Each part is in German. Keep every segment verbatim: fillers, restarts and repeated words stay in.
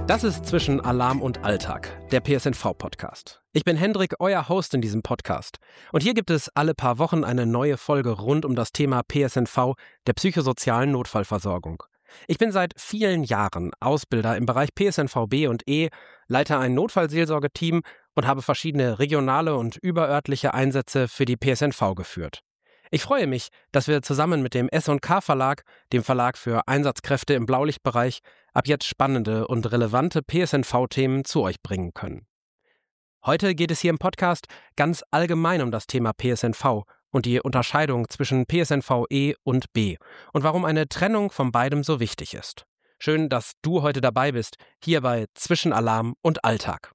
Das ist Zwischen Alarm und Alltag, der P S N V-Podcast. Ich bin Hendrik, euer Host in diesem Podcast. Und hier gibt es alle paar Wochen eine neue Folge rund um das Thema P S N V, der psychosozialen Notfallversorgung. Ich bin seit vielen Jahren Ausbilder im Bereich P S N V B und E, leite ein Notfallseelsorgeteam und habe verschiedene regionale und überörtliche Einsätze für die P S N V geführt. Ich freue mich, dass wir zusammen mit dem S und K Verlag, dem Verlag für Einsatzkräfte im Blaulichtbereich, ab jetzt spannende und relevante P S N V-Themen zu euch bringen können. Heute geht es hier im Podcast ganz allgemein um das Thema P S N V und die Unterscheidung zwischen P S N V E und B und warum eine Trennung von beidem so wichtig ist. Schön, dass du heute dabei bist, hier bei Zwischen Alarm und Alltag.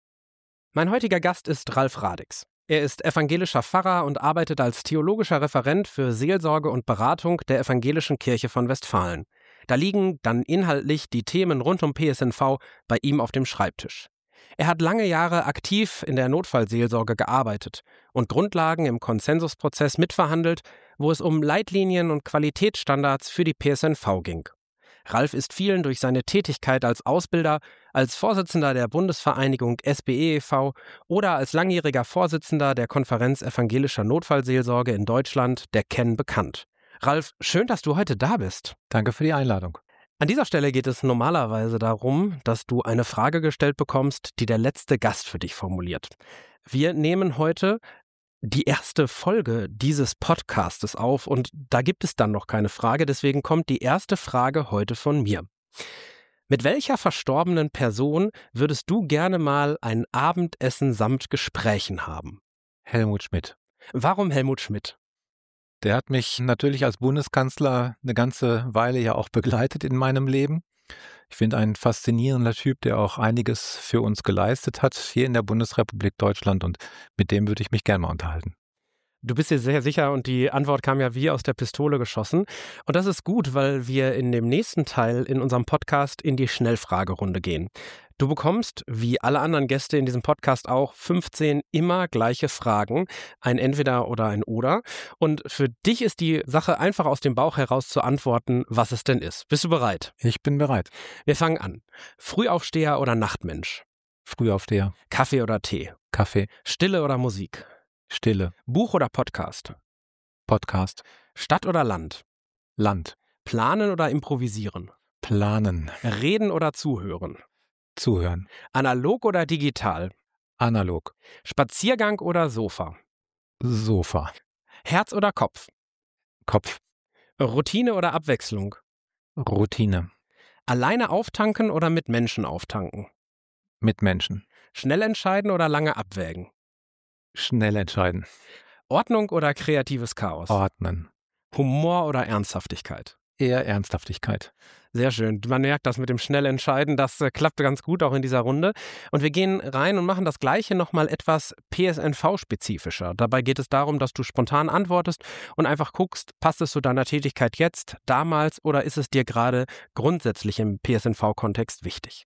Mein heutiger Gast ist Ralf Radix. Er ist evangelischer Pfarrer und arbeitet als theologischer Referent für Seelsorge und Beratung der Evangelischen Kirche von Westfalen. Da liegen dann inhaltlich die Themen rund um P S N V bei ihm auf dem Schreibtisch. Er hat lange Jahre aktiv in der Notfallseelsorge gearbeitet und Grundlagen im Konsensusprozess mitverhandelt, wo es um Leitlinien und Qualitätsstandards für die P S N V ging. Ralf ist vielen durch seine Tätigkeit als Ausbilder, als Vorsitzender der Bundesvereinigung S B E e V oder als langjähriger Vorsitzender der Konferenz Evangelischer Notfallseelsorge in Deutschland, der K E N, bekannt. Ralf, schön, dass du heute da bist. Danke für die Einladung. An dieser Stelle geht es normalerweise darum, dass du eine Frage gestellt bekommst, die der letzte Gast für dich formuliert. Wir nehmen heute die erste Folge dieses Podcastes auf und da gibt es dann noch keine Frage, deswegen kommt die erste Frage heute von mir. Mit welcher verstorbenen Person würdest du gerne mal ein Abendessen samt Gesprächen haben? Helmut Schmidt. Warum Helmut Schmidt? Der hat mich natürlich als Bundeskanzler eine ganze Weile ja auch begleitet in meinem Leben. Ich finde ein faszinierender Typ, der auch einiges für uns geleistet hat hier in der Bundesrepublik Deutschland und mit dem würde ich mich gerne mal unterhalten. Du bist dir sehr sicher und die Antwort kam ja wie aus der Pistole geschossen. Und das ist gut, weil wir in dem nächsten Teil in unserem Podcast in die Schnellfragerunde gehen. Du bekommst, wie alle anderen Gäste in diesem Podcast auch, fünfzehn immer gleiche Fragen, ein Entweder oder ein Oder. Und für dich ist die Sache einfach aus dem Bauch heraus zu antworten, was es denn ist. Bist du bereit? Ich bin bereit. Wir fangen an. Frühaufsteher oder Nachtmensch? Frühaufsteher. Kaffee oder Tee? Kaffee. Stille oder Musik? Stille. Buch oder Podcast? Podcast. Stadt oder Land? Land. Planen oder improvisieren? Planen. Reden oder zuhören? Zuhören. Analog oder digital? Analog. Spaziergang oder Sofa? Sofa. Herz oder Kopf? Kopf. Routine oder Abwechslung? Routine. Alleine auftanken oder mit Menschen auftanken? Mit Menschen. Schnell entscheiden oder lange abwägen? Schnell entscheiden. Ordnung oder kreatives Chaos? Ordnen. Humor oder Ernsthaftigkeit? Eher Ernsthaftigkeit. Sehr schön. Man merkt das mit dem schnell entscheiden, das äh, klappt ganz gut auch in dieser Runde. Und wir gehen rein und machen das Gleiche nochmal etwas P S N V-spezifischer. Dabei geht es darum, dass du spontan antwortest und einfach guckst, passt es zu deiner Tätigkeit jetzt, damals oder ist es dir gerade grundsätzlich im P S N V-Kontext wichtig?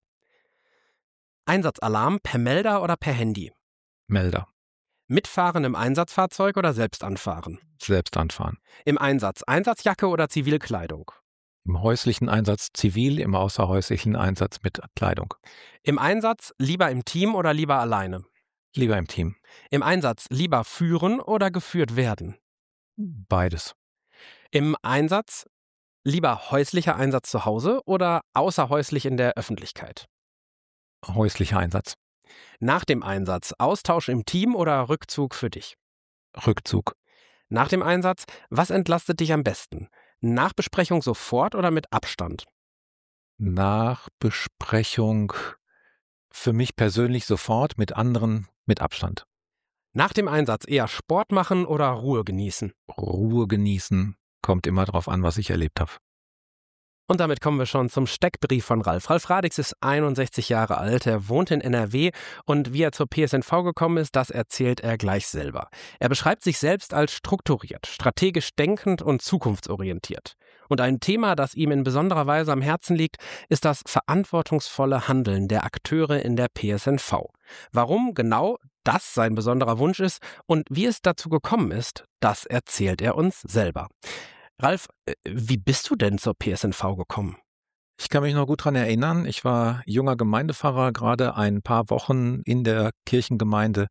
Einsatzalarm per Melder oder per Handy? Melder. Mitfahren im Einsatzfahrzeug oder selbst anfahren? Selbst anfahren. Im Einsatz Einsatzjacke oder Zivilkleidung? Im häuslichen Einsatz zivil, im außerhäuslichen Einsatz mit Kleidung. Im Einsatz lieber im Team oder lieber alleine? Lieber im Team. Im Einsatz lieber führen oder geführt werden? Beides. Im Einsatz lieber häuslicher Einsatz zu Hause oder außerhäuslich in der Öffentlichkeit? Häuslicher Einsatz. Nach dem Einsatz Austausch im Team oder Rückzug für dich? Rückzug. Nach dem Einsatz, was entlastet dich am besten? Nachbesprechung sofort oder mit Abstand? Nachbesprechung für mich persönlich sofort, mit anderen mit Abstand. Nach dem Einsatz eher Sport machen oder Ruhe genießen? Ruhe genießen, kommt immer drauf an, was ich erlebt habe. Und damit kommen wir schon zum Steckbrief von Ralf. Ralf Radix ist einundsechzig Jahre alt, er wohnt in N R W und wie er zur P S N V gekommen ist, das erzählt er gleich selber. Er beschreibt sich selbst als strukturiert, strategisch denkend und zukunftsorientiert. Und ein Thema, das ihm in besonderer Weise am Herzen liegt, ist das verantwortungsvolle Handeln der Akteure in der P S N V. Warum genau das sein besonderer Wunsch ist und wie es dazu gekommen ist, das erzählt er uns selber. Ralf, wie bist du denn zur P S N V gekommen? Ich kann mich noch gut daran erinnern, ich war junger Gemeindepfarrer, gerade ein paar Wochen in der Kirchengemeinde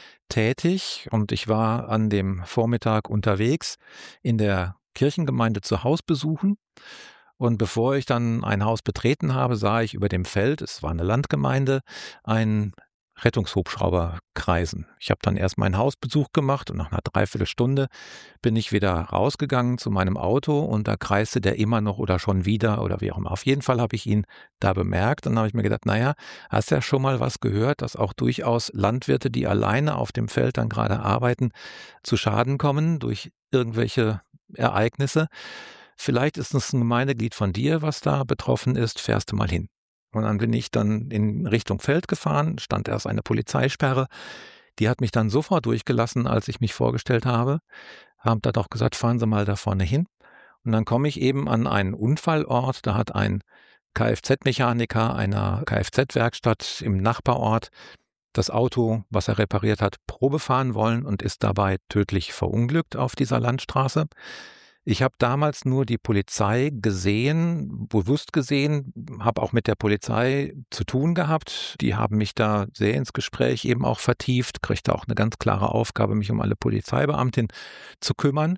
tätig und ich war an dem Vormittag unterwegs in der Kirchengemeinde zu Hausbesuchen. Und bevor ich dann ein Haus betreten habe, sah ich über dem Feld, es war eine Landgemeinde, einen Rettungshubschrauber kreisen. Ich habe dann erst meinen Hausbesuch gemacht und nach einer Dreiviertelstunde bin ich wieder rausgegangen zu meinem Auto und da kreiste der immer noch oder schon wieder oder wie auch immer. Auf jeden Fall habe ich ihn da bemerkt und dann habe ich mir gedacht, naja, hast ja schon mal was gehört, dass auch durchaus Landwirte, die alleine auf dem Feld dann gerade arbeiten, zu Schaden kommen durch irgendwelche Ereignisse. Vielleicht ist es ein Gemeindeglied von dir, was da betroffen ist, fährst du mal hin. Und dann bin ich dann in Richtung Feld gefahren, stand erst eine Polizeisperre. Die hat mich dann sofort durchgelassen, als ich mich vorgestellt habe. Haben dann auch gesagt, fahren Sie mal da vorne hin. Und dann komme ich eben an einen Unfallort. Da hat ein Kfz-Mechaniker einer Kfz-Werkstatt im Nachbarort das Auto, was er repariert hat, Probe fahren wollen und ist dabei tödlich verunglückt auf dieser Landstraße. Ich habe damals nur die Polizei gesehen, bewusst gesehen, habe auch mit der Polizei zu tun gehabt. Die haben mich da sehr ins Gespräch eben auch vertieft, kriegte auch eine ganz klare Aufgabe, mich um alle Polizeibeamtinnen zu kümmern.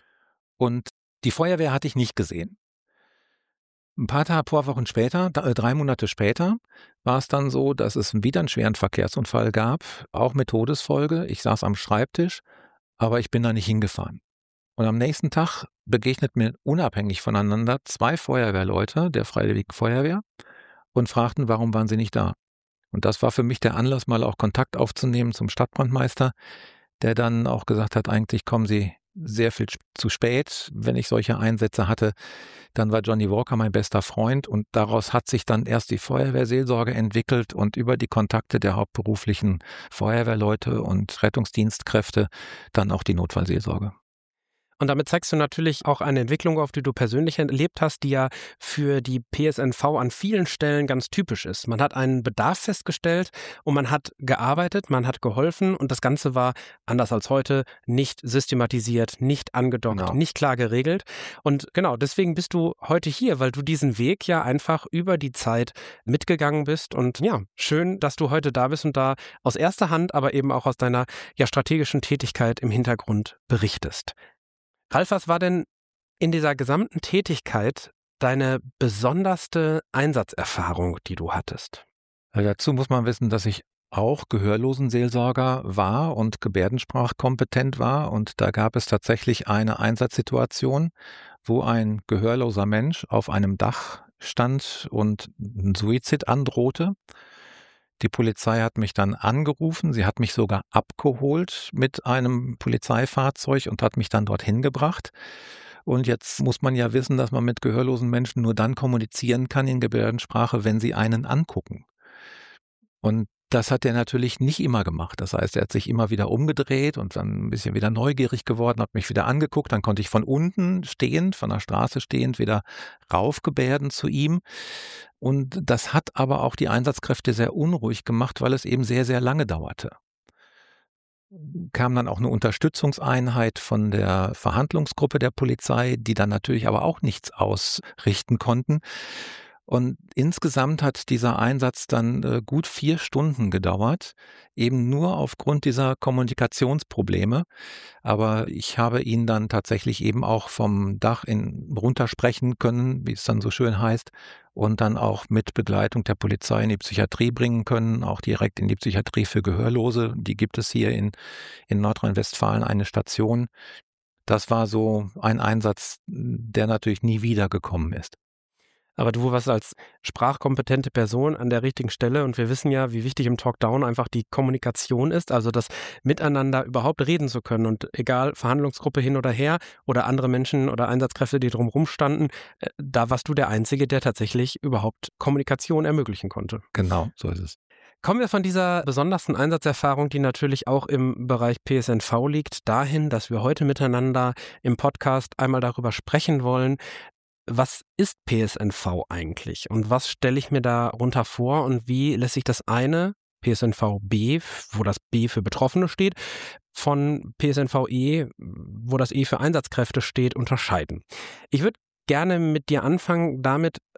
Und die Feuerwehr hatte ich nicht gesehen. Ein paar Tage, paar Wochen später, drei Monate später, war es dann so, dass es wieder einen schweren Verkehrsunfall gab, auch mit Todesfolge. Ich saß am Schreibtisch, aber ich bin da nicht hingefahren. Und am nächsten Tag begegnet mir unabhängig voneinander zwei Feuerwehrleute der Freiwilligen Feuerwehr und fragten, warum waren sie nicht da? Und das war für mich der Anlass, mal auch Kontakt aufzunehmen zum Stadtbrandmeister, der dann auch gesagt hat, eigentlich kommen sie sehr viel zu spät, wenn ich solche Einsätze hatte. Dann war Johnny Walker mein bester Freund und daraus hat sich dann erst die Feuerwehrseelsorge entwickelt und über die Kontakte der hauptberuflichen Feuerwehrleute und Rettungsdienstkräfte dann auch die Notfallseelsorge. Und damit zeigst du natürlich auch eine Entwicklung, auf die du persönlich erlebt hast, die ja für die P S N V an vielen Stellen ganz typisch ist. Man hat einen Bedarf festgestellt und man hat gearbeitet, man hat geholfen und das Ganze war, anders als heute, nicht systematisiert, nicht angedockt, Genau. nicht klar geregelt. Und genau, deswegen bist du heute hier, weil du diesen Weg ja einfach über die Zeit mitgegangen bist. Und ja, schön, dass du heute da bist und da aus erster Hand, aber eben auch aus deiner ja strategischen Tätigkeit im Hintergrund berichtest. Ralf, was war denn in dieser gesamten Tätigkeit deine besonderste Einsatzerfahrung, die du hattest? Also dazu muss man wissen, dass ich auch Gehörlosenseelsorger war und gebärdensprachkompetent war. Und da gab es tatsächlich eine Einsatzsituation, wo ein gehörloser Mensch auf einem Dach stand und einen Suizid androhte. Die Polizei hat mich dann angerufen, sie hat mich sogar abgeholt mit einem Polizeifahrzeug und hat mich dann dorthin gebracht. Und jetzt muss man ja wissen, dass man mit gehörlosen Menschen nur dann kommunizieren kann in Gebärdensprache, wenn sie einen angucken. Und das hat er natürlich nicht immer gemacht. Das heißt, er hat sich immer wieder umgedreht und dann ein bisschen wieder neugierig geworden, hat mich wieder angeguckt. Dann konnte ich von unten stehend, von der Straße stehend wieder raufgebärden zu ihm. Und das hat aber auch die Einsatzkräfte sehr unruhig gemacht, weil es eben sehr, sehr lange dauerte. Kam dann auch eine Unterstützungseinheit von der Verhandlungsgruppe der Polizei, die dann natürlich aber auch nichts ausrichten konnten. Und insgesamt hat dieser Einsatz dann äh, gut vier Stunden gedauert, eben nur aufgrund dieser Kommunikationsprobleme. Aber ich habe ihn dann tatsächlich eben auch vom Dach in, runtersprechen können, wie es dann so schön heißt, und dann auch mit Begleitung der Polizei in die Psychiatrie bringen können, auch direkt in die Psychiatrie für Gehörlose. Die gibt es hier in, in Nordrhein-Westfalen, eine Station. Das war so ein Einsatz, der natürlich nie wieder gekommen ist. Aber du warst als sprachkompetente Person an der richtigen Stelle und wir wissen ja, wie wichtig im Talkdown einfach die Kommunikation ist, also das Miteinander überhaupt reden zu können und egal, Verhandlungsgruppe hin oder her oder andere Menschen oder Einsatzkräfte, die drumherum standen, äh, da warst du der Einzige, der tatsächlich überhaupt Kommunikation ermöglichen konnte. Genau, so ist es. Kommen wir von dieser besondersten Einsatzerfahrung, die natürlich auch im Bereich P S N V liegt, dahin, dass wir heute miteinander im Podcast einmal darüber sprechen wollen, was ist P S N V eigentlich und was stelle ich mir darunter vor und wie lässt sich das eine, P S N V B, wo das B für Betroffene steht, von P S N V E, wo das E für Einsatzkräfte steht, unterscheiden? Ich würde gerne mit dir anfangen damit,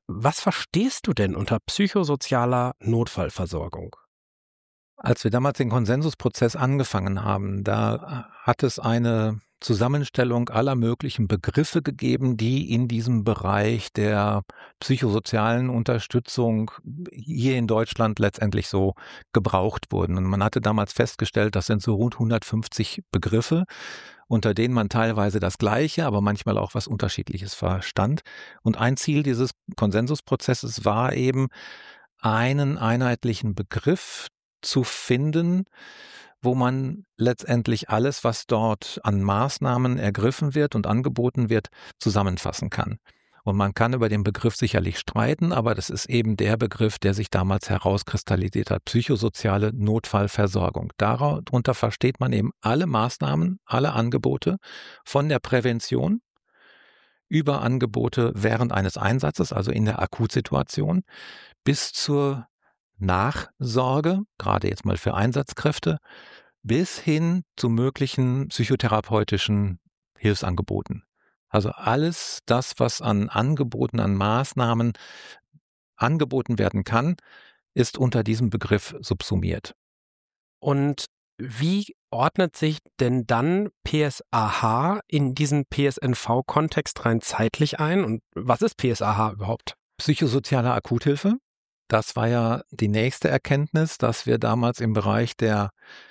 Was verstehst du denn unter psychosozialer Notfallversorgung? Als wir damals den Konsensusprozess angefangen haben, da hat es eine Zusammenstellung aller möglichen Begriffe gegeben, die in diesem Bereich der psychosozialen Unterstützung hier in Deutschland letztendlich so gebraucht wurden. Und man hatte damals festgestellt, das sind so rund hundertfünfzig Begriffe, unter denen man teilweise das Gleiche, aber manchmal auch was Unterschiedliches verstand. Und ein Ziel dieses Konsensusprozesses war eben, einen einheitlichen Begriff zu finden, wo man letztendlich alles, was dort an Maßnahmen ergriffen wird und angeboten wird, zusammenfassen kann. Und man kann über den Begriff sicherlich streiten, aber das ist eben der Begriff, der sich damals herauskristallisiert hat, psychosoziale Notfallversorgung. Darunter versteht man eben alle Maßnahmen, alle Angebote von der Prävention über Angebote während eines Einsatzes, also in der Akutsituation, bis zur Nachsorge, gerade jetzt mal für Einsatzkräfte, bis hin zu möglichen psychotherapeutischen Hilfsangeboten. Also alles das, was an Angeboten, an Maßnahmen angeboten werden kann, ist unter diesem Begriff subsumiert. Und wie ordnet sich denn dann P S A H in diesen P S N V-Kontext rein zeitlich ein? Und was ist P S A H überhaupt? Psychosoziale Akuthilfe. Das war ja die nächste Erkenntnis, dass wir damals im Bereich der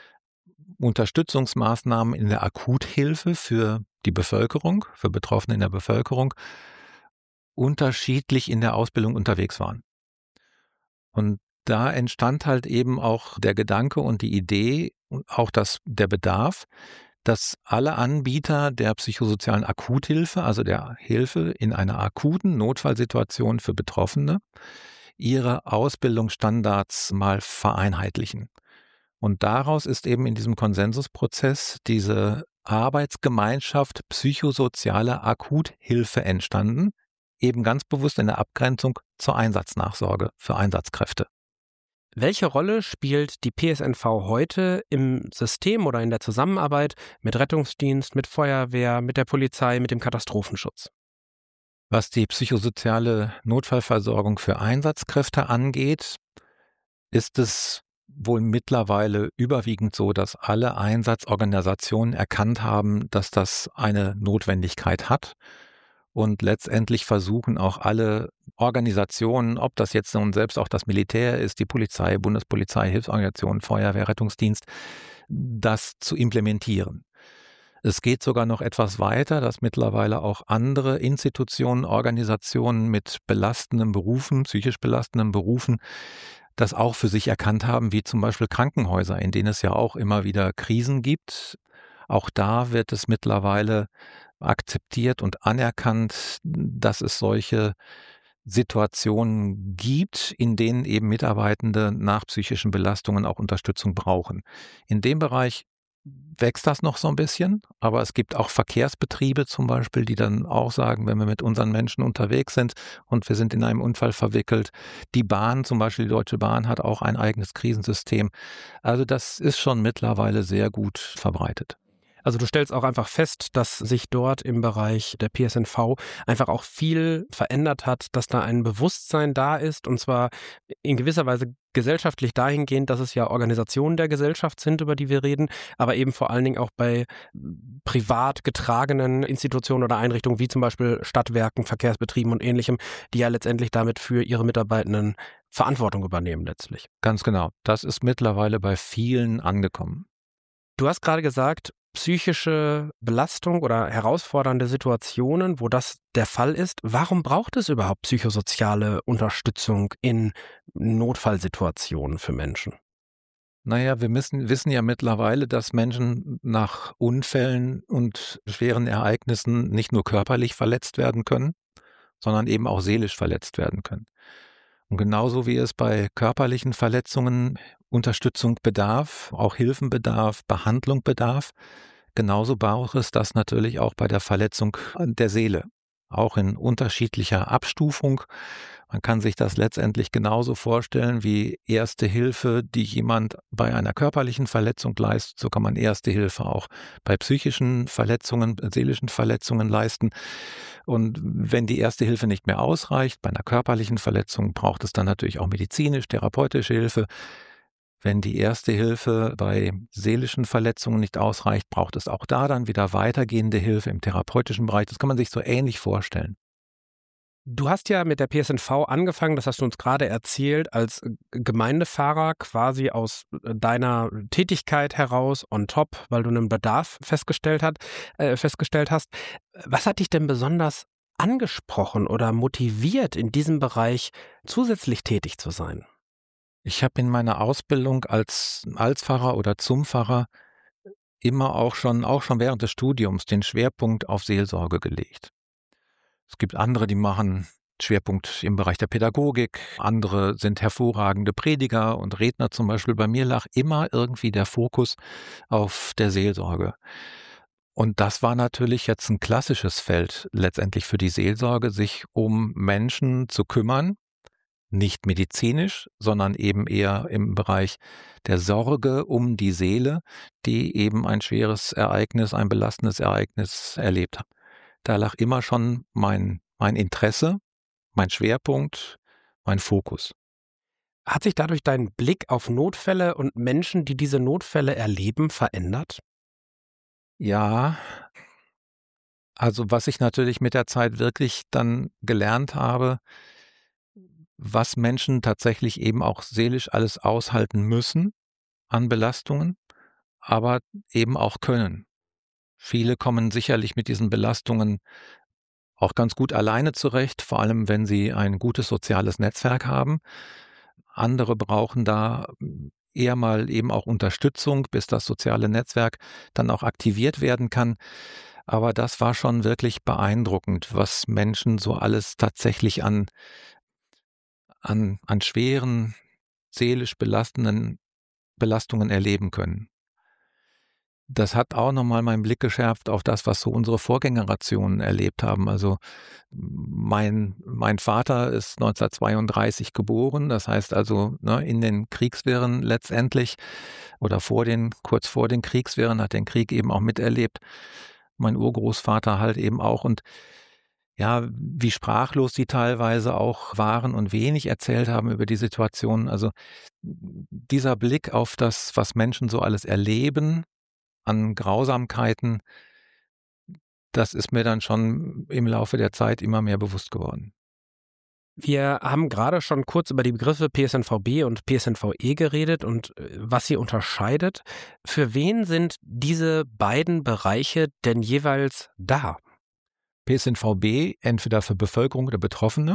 Unterstützungsmaßnahmen in der Akuthilfe für die Bevölkerung, für Betroffene in der Bevölkerung, unterschiedlich in der Ausbildung unterwegs waren. Und da entstand halt eben auch der Gedanke und die Idee und auch das, der Bedarf, dass alle Anbieter der psychosozialen Akuthilfe, also der Hilfe in einer akuten Notfallsituation für Betroffene, ihre Ausbildungsstandards mal vereinheitlichen. Und daraus ist eben in diesem Konsensusprozess diese Arbeitsgemeinschaft psychosoziale Akuthilfe entstanden, eben ganz bewusst in der Abgrenzung zur Einsatznachsorge für Einsatzkräfte. Welche Rolle spielt die P S N V heute im System oder in der Zusammenarbeit mit Rettungsdienst, mit Feuerwehr, mit der Polizei, mit dem Katastrophenschutz? Was die psychosoziale Notfallversorgung für Einsatzkräfte angeht, ist es wohl mittlerweile überwiegend so, dass alle Einsatzorganisationen erkannt haben, dass das eine Notwendigkeit hat und letztendlich versuchen auch alle Organisationen, ob das jetzt nun selbst auch das Militär ist, die Polizei, Bundespolizei, Hilfsorganisationen, Feuerwehr, Rettungsdienst, das zu implementieren. Es geht sogar noch etwas weiter, dass mittlerweile auch andere Institutionen, Organisationen mit belastenden Berufen, psychisch belastenden Berufen, das auch für sich erkannt haben, wie zum Beispiel Krankenhäuser, in denen es ja auch immer wieder Krisen gibt. Auch da wird es mittlerweile akzeptiert und anerkannt, dass es solche Situationen gibt, in denen eben Mitarbeitende nach psychischen Belastungen auch Unterstützung brauchen. In dem Bereich wächst das noch so ein bisschen, aber es gibt auch Verkehrsbetriebe zum Beispiel, die dann auch sagen, wenn wir mit unseren Menschen unterwegs sind und wir sind in einem Unfall verwickelt, die Bahn, zum Beispiel die Deutsche Bahn, hat auch ein eigenes Krisensystem. Also das ist schon mittlerweile sehr gut verbreitet. Also du stellst auch einfach fest, dass sich dort im Bereich der P S N V einfach auch viel verändert hat, dass da ein Bewusstsein da ist, und zwar in gewisser Weise gesellschaftlich dahingehend, dass es ja Organisationen der Gesellschaft sind, über die wir reden, aber eben vor allen Dingen auch bei privat getragenen Institutionen oder Einrichtungen wie zum Beispiel Stadtwerken, Verkehrsbetrieben und Ähnlichem, die ja letztendlich damit für ihre Mitarbeitenden Verantwortung übernehmen letztlich. Ganz genau. Das ist mittlerweile bei vielen angekommen. Du hast gerade gesagt, psychische Belastung oder herausfordernde Situationen, wo das der Fall ist. Warum braucht es überhaupt psychosoziale Unterstützung in Notfallsituationen für Menschen? Naja, wir müssen, wissen ja mittlerweile, dass Menschen nach Unfällen und schweren Ereignissen nicht nur körperlich verletzt werden können, sondern eben auch seelisch verletzt werden können. Und genauso wie es bei körperlichen Verletzungen Unterstützung bedarf, auch Hilfen bedarf, Behandlung bedarf, genauso braucht es das natürlich auch bei der Verletzung der Seele. auch in unterschiedlicher Abstufung. Man kann sich das letztendlich genauso vorstellen wie Erste Hilfe, die jemand bei einer körperlichen Verletzung leistet. So kann man Erste Hilfe auch bei psychischen Verletzungen, seelischen Verletzungen leisten. Und wenn die Erste Hilfe nicht mehr ausreicht, bei einer körperlichen Verletzung braucht es dann natürlich auch medizinisch-therapeutische Hilfe. Wenn die Erste Hilfe bei seelischen Verletzungen nicht ausreicht, braucht es auch da dann wieder weitergehende Hilfe im therapeutischen Bereich. Das kann man sich so ähnlich vorstellen. Du hast ja mit der P S N V angefangen, das hast du uns gerade erzählt, als Gemeindefahrer quasi aus deiner Tätigkeit heraus on top, weil du einen Bedarf festgestellt, hat, äh, festgestellt hast. Was hat dich denn besonders angesprochen oder motiviert, in diesem Bereich zusätzlich tätig zu sein? Ich habe in meiner Ausbildung als Alspfarrer oder zum Pfarrer immer auch schon, auch schon während des Studiums den Schwerpunkt auf Seelsorge gelegt. Es gibt andere, die machen Schwerpunkt im Bereich der Pädagogik, andere sind hervorragende Prediger und Redner zum Beispiel. Bei mir lag immer irgendwie der Fokus auf der Seelsorge. Und das war natürlich jetzt ein klassisches Feld letztendlich für die Seelsorge, sich um Menschen zu kümmern, nicht medizinisch, sondern eben eher im Bereich der Sorge um die Seele, die eben ein schweres Ereignis, ein belastendes Ereignis erlebt hat. Da lag immer schon mein, mein Interesse, mein Schwerpunkt, mein Fokus. Hat sich dadurch dein Blick auf Notfälle und Menschen, die diese Notfälle erleben, verändert? Ja, also was ich natürlich mit der Zeit wirklich dann gelernt habe, was Menschen tatsächlich eben auch seelisch alles aushalten müssen an Belastungen, aber eben auch können. Viele kommen sicherlich mit diesen Belastungen auch ganz gut alleine zurecht, vor allem wenn sie ein gutes soziales Netzwerk haben. Andere brauchen da eher mal eben auch Unterstützung, bis das soziale Netzwerk dann auch aktiviert werden kann. Aber das war schon wirklich beeindruckend, was Menschen so alles tatsächlich an, an, an schweren, seelisch belastenden Belastungen erleben können. Das hat auch nochmal meinen Blick geschärft auf das, was so unsere Vorgängergenerationen erlebt haben. Also mein, mein Vater ist neunzehnhundertzweiunddreißig geboren, das heißt also ne, in den Kriegswehren letztendlich oder vor den, kurz vor den Kriegswehren, hat den Krieg eben auch miterlebt. Mein Urgroßvater halt eben auch und ja, wie sprachlos die teilweise auch waren und wenig erzählt haben über die Situation. Also dieser Blick auf das, was Menschen so alles erleben, an Grausamkeiten, das ist mir dann schon im Laufe der Zeit immer mehr bewusst geworden. Wir haben gerade schon kurz über die Begriffe P S N V B und P S N V E geredet und was sie unterscheidet. Für wen sind diese beiden Bereiche denn jeweils da? P S N V B entweder für Bevölkerung oder Betroffene.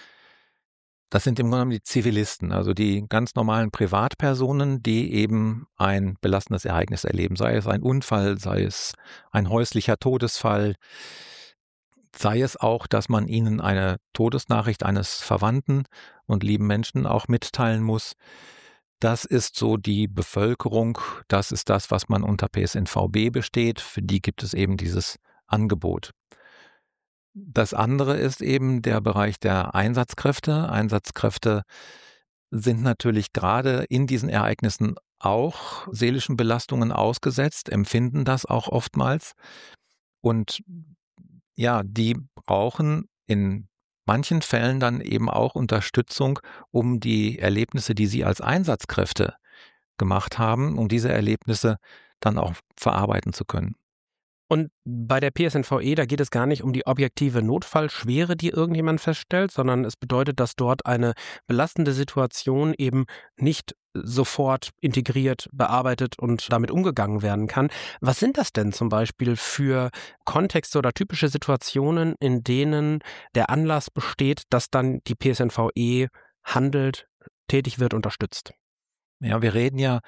Das sind im Grunde genommen die Zivilisten, also die ganz normalen Privatpersonen, die eben ein belastendes Ereignis erleben, sei es ein Unfall, sei es ein häuslicher Todesfall, sei es auch, dass man ihnen eine Todesnachricht eines Verwandten und lieben Menschen auch mitteilen muss. Das ist so die Bevölkerung, das ist das, was man unter P S N V B besteht, für die gibt es eben dieses Angebot. Das andere ist eben der Bereich der Einsatzkräfte. Einsatzkräfte sind natürlich gerade in diesen Ereignissen auch seelischen Belastungen ausgesetzt, empfinden das auch oftmals. Und ja, die brauchen in manchen Fällen dann eben auch Unterstützung, um die Erlebnisse, die sie als Einsatzkräfte gemacht haben, um diese Erlebnisse dann auch verarbeiten zu können. Und bei der P S N V E, da geht es gar nicht um die objektive Notfallschwere, die irgendjemand feststellt, sondern es bedeutet, dass dort eine belastende Situation eben nicht sofort integriert, bearbeitet und damit umgegangen werden kann. Was sind das denn zum Beispiel für Kontexte oder typische Situationen, in denen der Anlass besteht, dass dann die P S N V E handelt, tätig wird, unterstützt? Ja, wir reden ja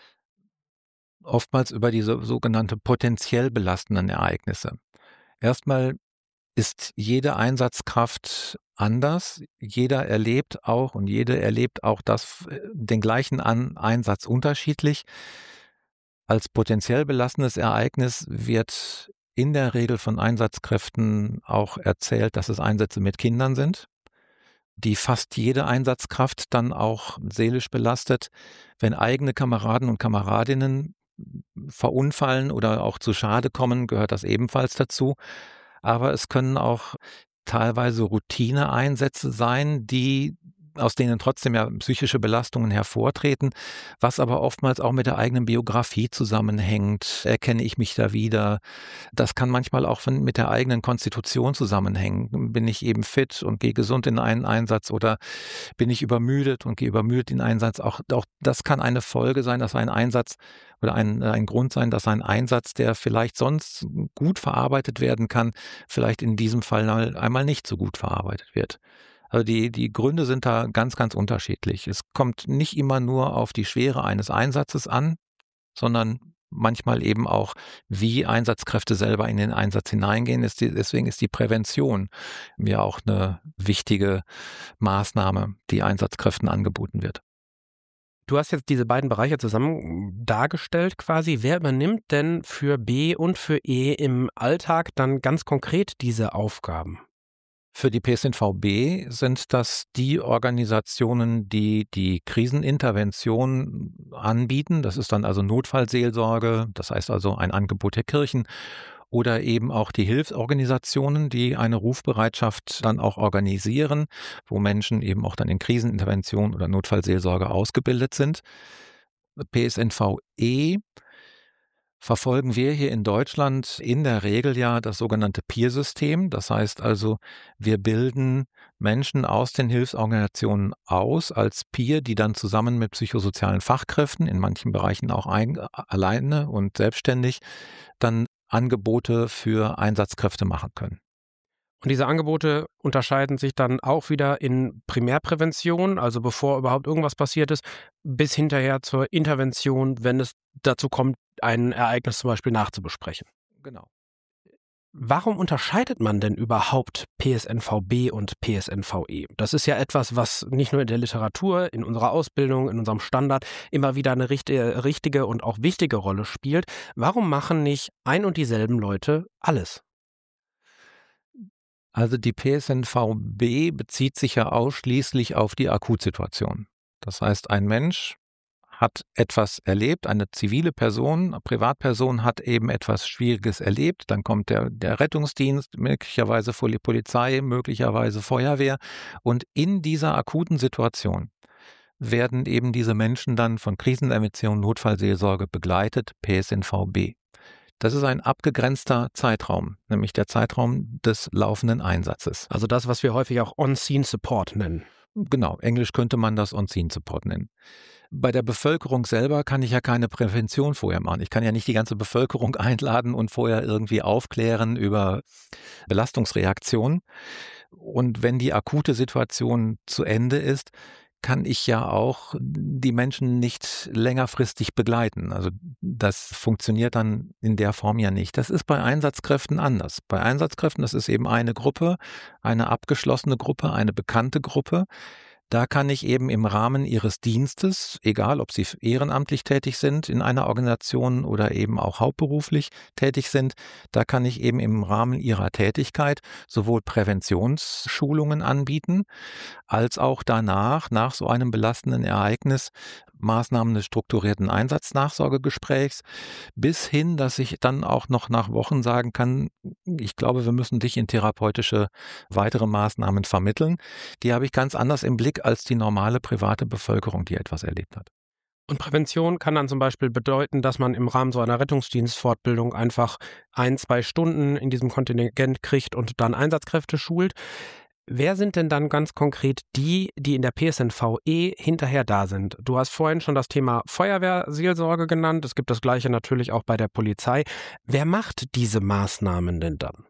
oftmals über diese sogenannte potenziell belastenden Ereignisse. Erstmal ist jede Einsatzkraft anders. Jeder erlebt auch und jede erlebt auch das, den gleichen An- Einsatz unterschiedlich. Als potenziell belastendes Ereignis wird in der Regel von Einsatzkräften auch erzählt, dass es Einsätze mit Kindern sind, die fast jede Einsatzkraft dann auch seelisch belastet, wenn eigene Kameraden und Kameradinnen verunfallen oder auch zu Schade kommen, gehört das ebenfalls dazu. Aber es können auch teilweise Routineeinsätze sein, die aus denen trotzdem ja psychische Belastungen hervortreten, was aber oftmals auch mit der eigenen Biografie zusammenhängt. Erkenne ich mich da wieder? Das kann manchmal auch von, mit der eigenen Konstitution zusammenhängen. Bin ich eben fit und gehe gesund in einen Einsatz oder bin ich übermüdet und gehe übermüdet in einen Einsatz? Auch, auch das kann eine Folge sein, dass ein Einsatz oder ein, ein Grund sein, dass ein Einsatz, der vielleicht sonst gut verarbeitet werden kann, vielleicht in diesem Fall einmal nicht so gut verarbeitet wird. Also die, die Gründe sind da ganz, ganz unterschiedlich. Es kommt nicht immer nur auf die Schwere eines Einsatzes an, sondern manchmal eben auch, wie Einsatzkräfte selber in den Einsatz hineingehen. Ist die, deswegen ist die Prävention ja auch eine wichtige Maßnahme, die Einsatzkräften angeboten wird. Du hast jetzt diese beiden Bereiche zusammen dargestellt quasi. Wer übernimmt denn für B und für E im Alltag dann ganz konkret diese Aufgaben? Für die P S N V B sind das die Organisationen, die die Krisenintervention anbieten. Das ist dann also Notfallseelsorge, das heißt also ein Angebot der Kirchen oder eben auch die Hilfsorganisationen, die eine Rufbereitschaft dann auch organisieren, wo Menschen eben auch dann in Krisenintervention oder Notfallseelsorge ausgebildet sind. P S N V E verfolgen wir hier in Deutschland in der Regel ja das sogenannte Peer-System. Das heißt also, wir bilden Menschen aus den Hilfsorganisationen aus als Peer, die dann zusammen mit psychosozialen Fachkräften, in manchen Bereichen auch ein, alleine und selbstständig, dann Angebote für Einsatzkräfte machen können. Und diese Angebote unterscheiden sich dann auch wieder in Primärprävention, also bevor überhaupt irgendwas passiert ist, bis hinterher zur Intervention, wenn es dazu kommt, ein Ereignis zum Beispiel nachzubesprechen. Genau. Warum unterscheidet man denn überhaupt P S N V B und P S N V E? Das ist ja etwas, was nicht nur in der Literatur, in unserer Ausbildung, in unserem Standard immer wieder eine richtige, richtige und auch wichtige Rolle spielt. Warum machen nicht ein und dieselben Leute alles? Also die P S N V B bezieht sich ja ausschließlich auf die Akutsituation. Das heißt, ein Mensch hat etwas erlebt, eine zivile Person, eine Privatperson hat eben etwas Schwieriges erlebt, dann kommt der, der Rettungsdienst, möglicherweise die Polizei, möglicherweise Feuerwehr und in dieser akuten Situation werden eben diese Menschen dann von Krisenintervention, Notfallseelsorge begleitet, P S N V B. Das ist ein abgegrenzter Zeitraum, nämlich der Zeitraum des laufenden Einsatzes. Also das, was wir häufig auch On-Scene-Support nennen. Genau, englisch könnte man das On-Scene-Support nennen. Bei der Bevölkerung selber kann ich ja keine Prävention vorher machen. Ich kann ja nicht die ganze Bevölkerung einladen und vorher irgendwie aufklären über Belastungsreaktionen. Und wenn die akute Situation zu Ende ist, kann ich ja auch die Menschen nicht längerfristig begleiten. Also das funktioniert dann in der Form ja nicht. Das ist bei Einsatzkräften anders. Bei Einsatzkräften, das ist eben eine Gruppe, eine abgeschlossene Gruppe, eine bekannte Gruppe. Da kann ich eben im Rahmen ihres Dienstes, egal ob sie ehrenamtlich tätig sind in einer Organisation oder eben auch hauptberuflich tätig sind, da kann ich eben im Rahmen ihrer Tätigkeit sowohl Präventionsschulungen anbieten, als auch danach, nach so einem belastenden Ereignis, Maßnahmen des strukturierten Einsatznachsorgegesprächs, bis hin, dass ich dann auch noch nach Wochen sagen kann, ich glaube, wir müssen dich in therapeutische weitere Maßnahmen vermitteln. Die habe ich ganz anders im Blick als die normale private Bevölkerung, die etwas erlebt hat. Und Prävention kann dann zum Beispiel bedeuten, dass man im Rahmen so einer Rettungsdienstfortbildung einfach ein, zwei Stunden in diesem Kontingent kriegt und dann Einsatzkräfte schult. Wer sind denn dann ganz konkret die, die in der P S N V E hinterher da sind? Du hast vorhin schon das Thema Feuerwehrseelsorge genannt. Es gibt das Gleiche natürlich auch bei der Polizei. Wer macht diese Maßnahmen denn dann?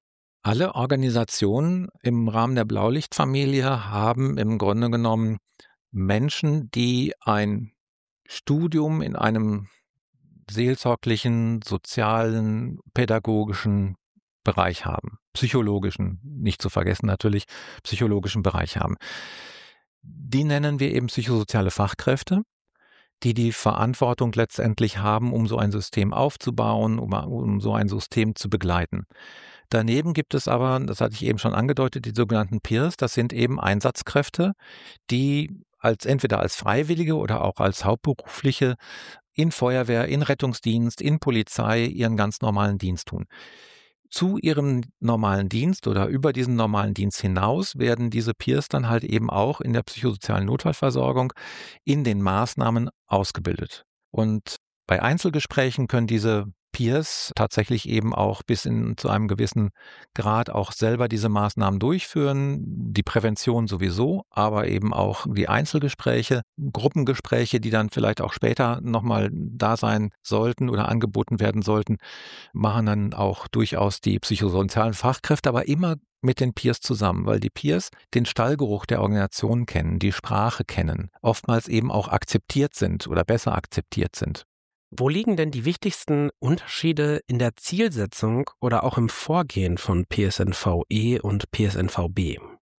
Alle Organisationen im Rahmen der Blaulichtfamilie haben im Grunde genommen Menschen, die ein Studium in einem seelsorglichen, sozialen, pädagogischen Bereich haben. Psychologischen, nicht zu vergessen natürlich, psychologischen Bereich haben. Die nennen wir eben psychosoziale Fachkräfte. die die Verantwortung letztendlich haben, um so ein System aufzubauen, um, um so ein System zu begleiten. Daneben gibt es aber, das hatte ich eben schon angedeutet, die sogenannten Peers. Das sind eben Einsatzkräfte, die als entweder als Freiwillige oder auch als Hauptberufliche in Feuerwehr, in Rettungsdienst, in Polizei ihren ganz normalen Dienst tun. Zu ihrem normalen Dienst oder über diesen normalen Dienst hinaus werden diese Peers dann halt eben auch in der psychosozialen Notfallversorgung in den Maßnahmen ausgebildet. Und bei Einzelgesprächen können diese Peers tatsächlich eben auch bis in, zu einem gewissen Grad auch selber diese Maßnahmen durchführen, die Prävention sowieso, aber eben auch die Einzelgespräche, Gruppengespräche, die dann vielleicht auch später nochmal da sein sollten oder angeboten werden sollten, machen dann auch durchaus die psychosozialen Fachkräfte, aber immer mit den Peers zusammen, weil die Peers den Stallgeruch der Organisation kennen, die Sprache kennen, oftmals eben auch akzeptiert sind oder besser akzeptiert sind. Wo liegen denn die wichtigsten Unterschiede in der Zielsetzung oder auch im Vorgehen von P S N V E und P S N V B?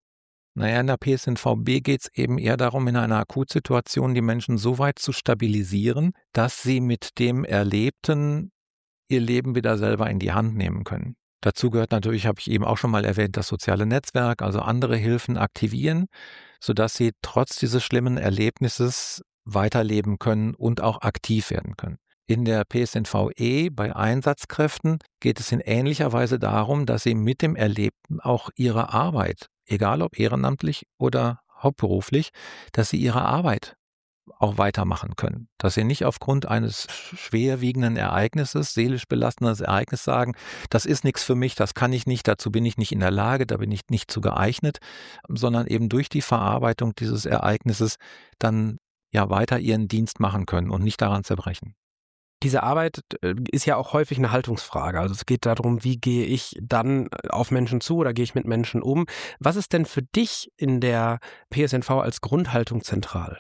Naja, in der P S N V B geht es eben eher darum, in einer Akutsituation die Menschen so weit zu stabilisieren, dass sie mit dem Erlebten ihr Leben wieder selber in die Hand nehmen können. Dazu gehört natürlich, habe ich eben auch schon mal erwähnt, das soziale Netzwerk, also andere Hilfen aktivieren, sodass sie trotz dieses schlimmen Erlebnisses weiterleben können und auch aktiv werden können. In der P S N V E bei Einsatzkräften geht es in ähnlicher Weise darum, dass sie mit dem Erlebten auch ihre Arbeit, egal ob ehrenamtlich oder hauptberuflich, dass sie ihre Arbeit auch weitermachen können. Dass sie nicht aufgrund eines schwerwiegenden Ereignisses, seelisch belastendes Ereignis sagen, das ist nichts für mich, das kann ich nicht, dazu bin ich nicht in der Lage, da bin ich nicht zu geeignet, sondern eben durch die Verarbeitung dieses Ereignisses dann ja weiter ihren Dienst machen können und nicht daran zerbrechen. Diese Arbeit äh, ist ja auch häufig eine Haltungsfrage. Also es geht darum, wie gehe ich dann auf Menschen zu oder gehe ich mit Menschen um? Was ist denn für dich in der P S N V als Grundhaltung zentral?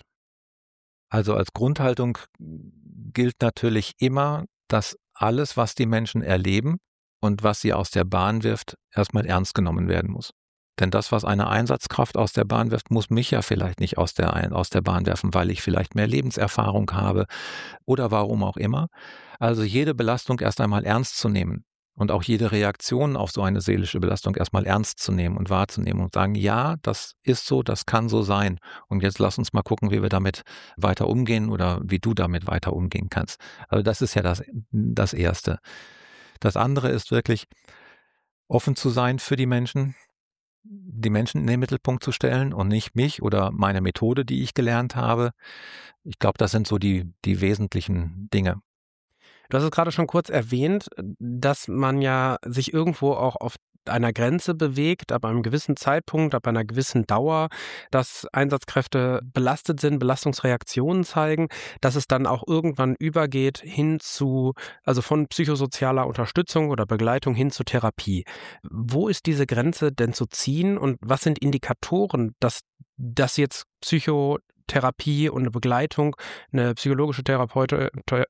Also als Grundhaltung gilt natürlich immer, dass alles, was die Menschen erleben und was sie aus der Bahn wirft, erstmal ernst genommen werden muss. Denn das, was eine Einsatzkraft aus der Bahn wirft, muss mich ja vielleicht nicht aus der, aus der Bahn werfen, weil ich vielleicht mehr Lebenserfahrung habe oder warum auch immer. Also jede Belastung erst einmal ernst zu nehmen und auch jede Reaktion auf so eine seelische Belastung erstmal ernst zu nehmen und wahrzunehmen und sagen, ja, das ist so, das kann so sein. Und jetzt lass uns mal gucken, wie wir damit weiter umgehen oder wie du damit weiter umgehen kannst. Also das ist ja das, das Erste. Das andere ist wirklich, offen zu sein für die Menschen, die Menschen in den Mittelpunkt zu stellen und nicht mich oder meine Methode, die ich gelernt habe. Ich glaube, das sind so die, die wesentlichen Dinge. Du hast es gerade schon kurz erwähnt, dass man ja sich irgendwo auch auf einer Grenze bewegt, ab einem gewissen Zeitpunkt, ab einer gewissen Dauer, dass Einsatzkräfte belastet sind, Belastungsreaktionen zeigen, dass es dann auch irgendwann übergeht hin zu, also von psychosozialer Unterstützung oder Begleitung hin zu Therapie. Wo ist diese Grenze denn zu ziehen und was sind Indikatoren, dass das jetzt Psychotherapie und eine Begleitung, eine psychologische Therapeute,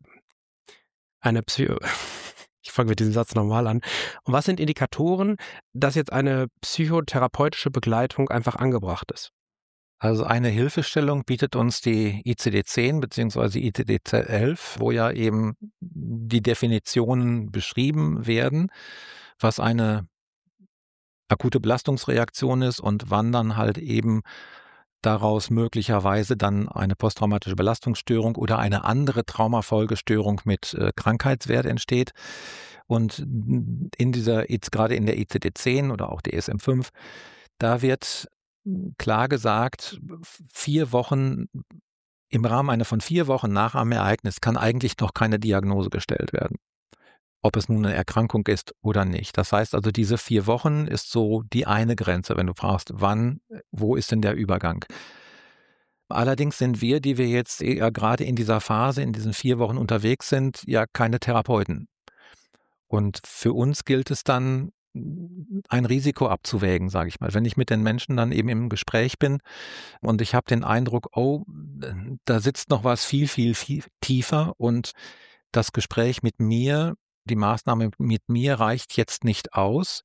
eine Psycho ich fange mit diesem Satz nochmal an. Und was sind Indikatoren, dass jetzt eine psychotherapeutische Begleitung einfach angebracht ist? Also eine Hilfestellung bietet uns die I C D zehn bzw. I C D elf, wo ja eben die Definitionen beschrieben werden, was eine akute Belastungsreaktion ist und wann dann halt eben daraus möglicherweise dann eine posttraumatische Belastungsstörung oder eine andere Traumafolgestörung mit äh, Krankheitswert entsteht. Und in dieser, gerade in der I C D zehn oder auch D S M fünf, da wird klar gesagt, vier Wochen, im Rahmen einer von vier Wochen nach einem Ereignis kann eigentlich noch keine Diagnose gestellt werden, ob es nun eine Erkrankung ist oder nicht. Das heißt also, diese vier Wochen ist so die eine Grenze, wenn du fragst, wann, wo ist denn der Übergang? Allerdings sind wir, die wir jetzt ja gerade in dieser Phase, in diesen vier Wochen unterwegs sind, ja keine Therapeuten. Und für uns gilt es dann, ein Risiko abzuwägen, sage ich mal. Wenn ich mit den Menschen dann eben im Gespräch bin und ich habe den Eindruck, oh, da sitzt noch was viel, viel, viel tiefer und das Gespräch mit mir, die Maßnahme mit mir reicht jetzt nicht aus,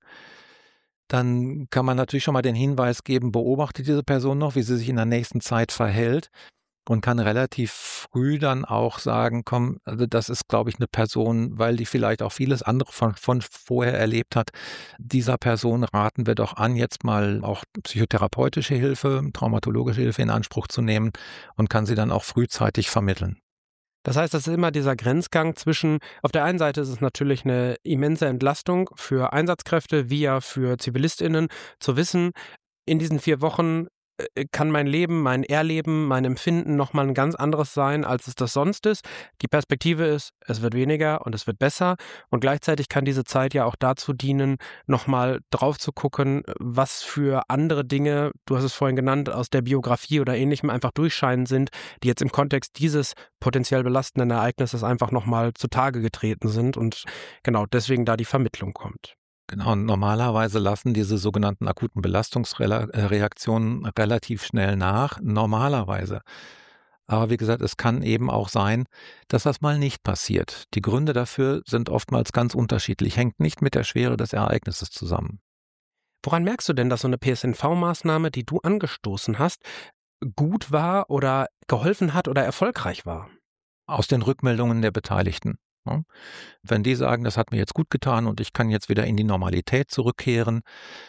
dann kann man natürlich schon mal den Hinweis geben, beobachte diese Person noch, wie sie sich in der nächsten Zeit verhält und kann relativ früh dann auch sagen, komm, also das ist, glaube ich, eine Person, weil die vielleicht auch vieles andere von, von vorher erlebt hat. Dieser Person raten wir doch an, jetzt mal auch psychotherapeutische Hilfe, traumatologische Hilfe in Anspruch zu nehmen und kann sie dann auch frühzeitig vermitteln. Das heißt, das ist immer dieser Grenzgang zwischen, auf der einen Seite ist es natürlich eine immense Entlastung für Einsatzkräfte wie ja für ZivilistInnen, zu wissen, in diesen vier Wochen äh, kann mein Leben, mein Erleben, mein Empfinden nochmal ein ganz anderes sein, als es das sonst ist. Die Perspektive ist, es wird weniger und es wird besser. Und gleichzeitig kann diese Zeit ja auch dazu dienen, nochmal drauf zu gucken, was für andere Dinge, du hast es vorhin genannt, aus der Biografie oder Ähnlichem einfach durchscheinen sind, die jetzt im Kontext dieses potenziell belastenden Ereignisses einfach nochmal zutage getreten sind und genau deswegen da die Vermittlung kommt. Genau, und normalerweise lassen diese sogenannten akuten Belastungsreaktionen relativ schnell nach. Normalerweise. Aber wie gesagt, es kann eben auch sein, dass das mal nicht passiert. Die Gründe dafür sind oftmals ganz unterschiedlich, hängt nicht mit der Schwere des Ereignisses zusammen. Woran merkst du denn, dass so eine P S N V-Maßnahme, die du angestoßen hast, gut war oder geholfen hat oder erfolgreich war? Aus den Rückmeldungen der Beteiligten. Ne? Wenn die sagen, das hat mir jetzt gut getan und ich kann jetzt wieder in die Normalität zurückkehren,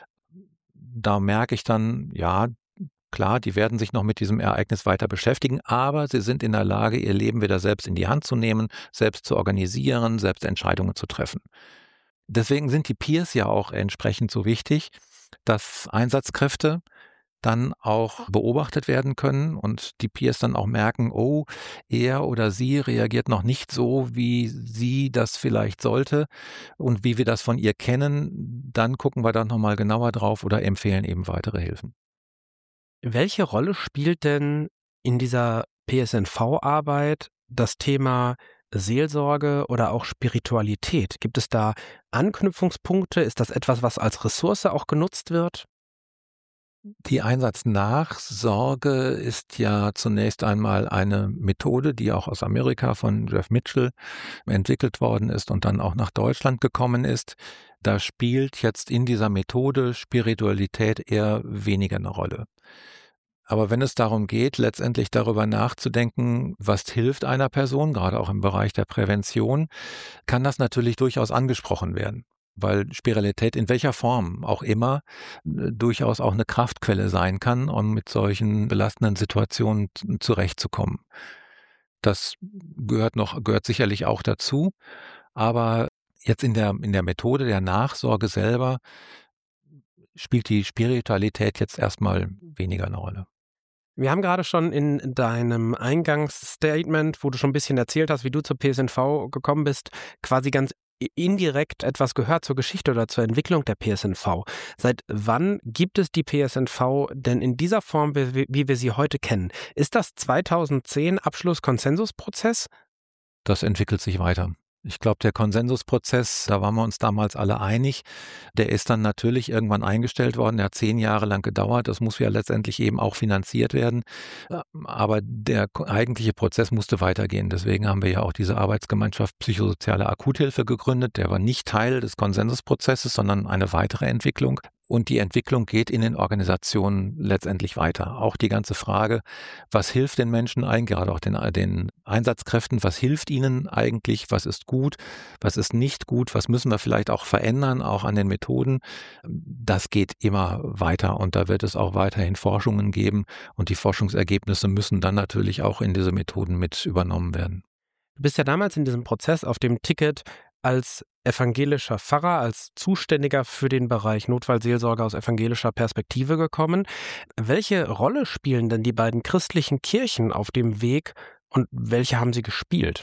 da merke ich dann, ja, klar, die werden sich noch mit diesem Ereignis weiter beschäftigen, aber sie sind in der Lage, ihr Leben wieder selbst in die Hand zu nehmen, selbst zu organisieren, selbst Entscheidungen zu treffen. Deswegen sind die Peers ja auch entsprechend so wichtig, dass Einsatzkräfte dann auch beobachtet werden können und die Peers dann auch merken, oh, er oder sie reagiert noch nicht so, wie sie das vielleicht sollte und wie wir das von ihr kennen, dann gucken wir dann nochmal genauer drauf oder empfehlen eben weitere Hilfen. Welche Rolle spielt denn in dieser P S N V-Arbeit das Thema Seelsorge oder auch Spiritualität? Gibt es da Anknüpfungspunkte? Ist das etwas, was als Ressource auch genutzt wird? Die Einsatznachsorge ist ja zunächst einmal eine Methode, die auch aus Amerika von Jeff Mitchell entwickelt worden ist und dann auch nach Deutschland gekommen ist. Da spielt jetzt in dieser Methode Spiritualität eher weniger eine Rolle. Aber wenn es darum geht, letztendlich darüber nachzudenken, was hilft einer Person, gerade auch im Bereich der Prävention, kann das natürlich durchaus angesprochen werden. Weil Spiritualität in welcher Form auch immer äh, durchaus auch eine Kraftquelle sein kann, um mit solchen belastenden Situationen t- zurechtzukommen. Das gehört noch, gehört sicherlich auch dazu. Aber jetzt in der, in der Methode der Nachsorge selber spielt die Spiritualität jetzt erstmal weniger eine Rolle. Wir haben gerade schon in deinem Eingangsstatement, wo du schon ein bisschen erzählt hast, wie du zur P S N V gekommen bist, quasi ganz i- indirekt etwas gehört zur Geschichte oder zur Entwicklung der P S N V. Seit wann gibt es die P S N V denn in dieser Form, wie, wie wir sie heute kennen? Ist das zweitausendzehn Abschluss-Konsensusprozess? Das entwickelt sich weiter. Ich glaube, der Konsensusprozess, da waren wir uns damals alle einig, der ist dann natürlich irgendwann eingestellt worden. Der hat zehn Jahre lang gedauert. Das muss ja letztendlich eben auch finanziert werden. Äh, Aber der ko- eigentliche Prozess musste weitergehen. Deswegen haben wir ja auch diese Arbeitsgemeinschaft Psychosoziale Akuthilfe gegründet. Der war nicht Teil des Konsensusprozesses, sondern eine weitere Entwicklung. Und die Entwicklung geht in den Organisationen letztendlich weiter. Auch die ganze Frage, was hilft den Menschen eigentlich, gerade auch den, den Einsatzkräften, was hilft ihnen eigentlich, was ist gut, was ist nicht gut, was müssen wir vielleicht auch verändern, auch an den Methoden. Das geht immer weiter und da wird es auch weiterhin Forschungen geben und die Forschungsergebnisse müssen dann natürlich auch in diese Methoden mit übernommen werden. Du bist ja damals in diesem Prozess auf dem Ticket als evangelischer Pfarrer, als Zuständiger für den Bereich Notfallseelsorge aus evangelischer Perspektive gekommen. Welche Rolle spielen denn die beiden christlichen Kirchen auf dem Weg und welche haben sie gespielt?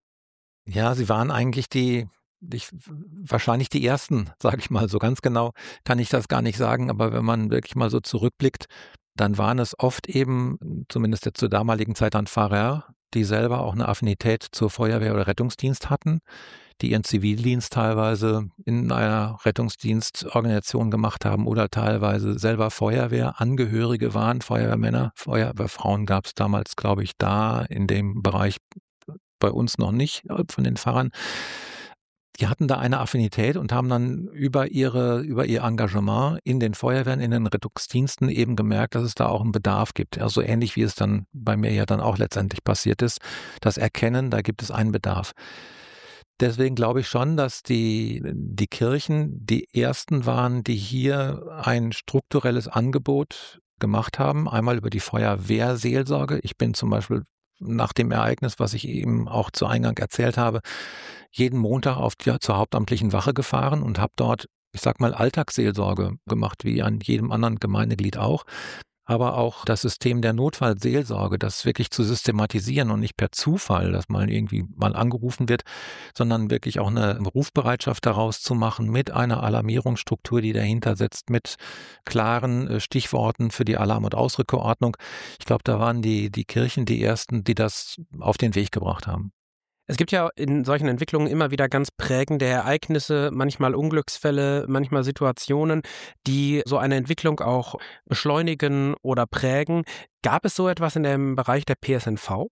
Ja, sie waren eigentlich die, ich, wahrscheinlich die ersten, sage ich mal, so ganz genau kann ich das gar nicht sagen, aber wenn man wirklich mal so zurückblickt, dann waren es oft eben, zumindest jetzt zur damaligen Zeit dann Pfarrer, die selber auch eine Affinität zur Feuerwehr oder Rettungsdienst hatten, die ihren Zivildienst teilweise in einer Rettungsdienstorganisation gemacht haben oder teilweise selber Feuerwehrangehörige waren, Feuerwehrmänner, Feuerwehrfrauen gab es damals, glaube ich, da in dem Bereich bei uns noch nicht, äh, von den Pfarrern. die hatten da eine Affinität und haben dann über ihre, über ihr Engagement in den Feuerwehren, in den Rettungsdiensten eben gemerkt, dass es da auch einen Bedarf gibt. Also ähnlich wie es dann bei mir ja dann auch letztendlich passiert ist. Das Erkennen, da gibt es einen Bedarf. Deswegen glaube ich schon, dass die, die Kirchen die ersten waren, die hier ein strukturelles Angebot gemacht haben. Einmal über die Feuerwehrseelsorge. Ich bin zum Beispiel nach dem Ereignis, was ich eben auch zu Eingang erzählt habe, jeden Montag auf die, zur hauptamtlichen Wache gefahren und habe dort, ich sag mal, Alltagsseelsorge gemacht, wie an jedem anderen Gemeindeglied auch. Aber auch das System der Notfallseelsorge, das wirklich zu systematisieren und nicht per Zufall, dass mal irgendwie mal angerufen wird, sondern wirklich auch eine Rufbereitschaft daraus zu machen mit einer Alarmierungsstruktur, die dahinter sitzt, mit klaren Stichworten für die Alarm- und Ausrückeordnung. Ich glaube, da waren die, die Kirchen die ersten, die das auf den Weg gebracht haben. Es gibt ja in solchen Entwicklungen immer wieder ganz prägende Ereignisse, manchmal Unglücksfälle, manchmal Situationen, die so eine Entwicklung auch beschleunigen oder prägen. Gab es so etwas in dem Bereich der P S N V?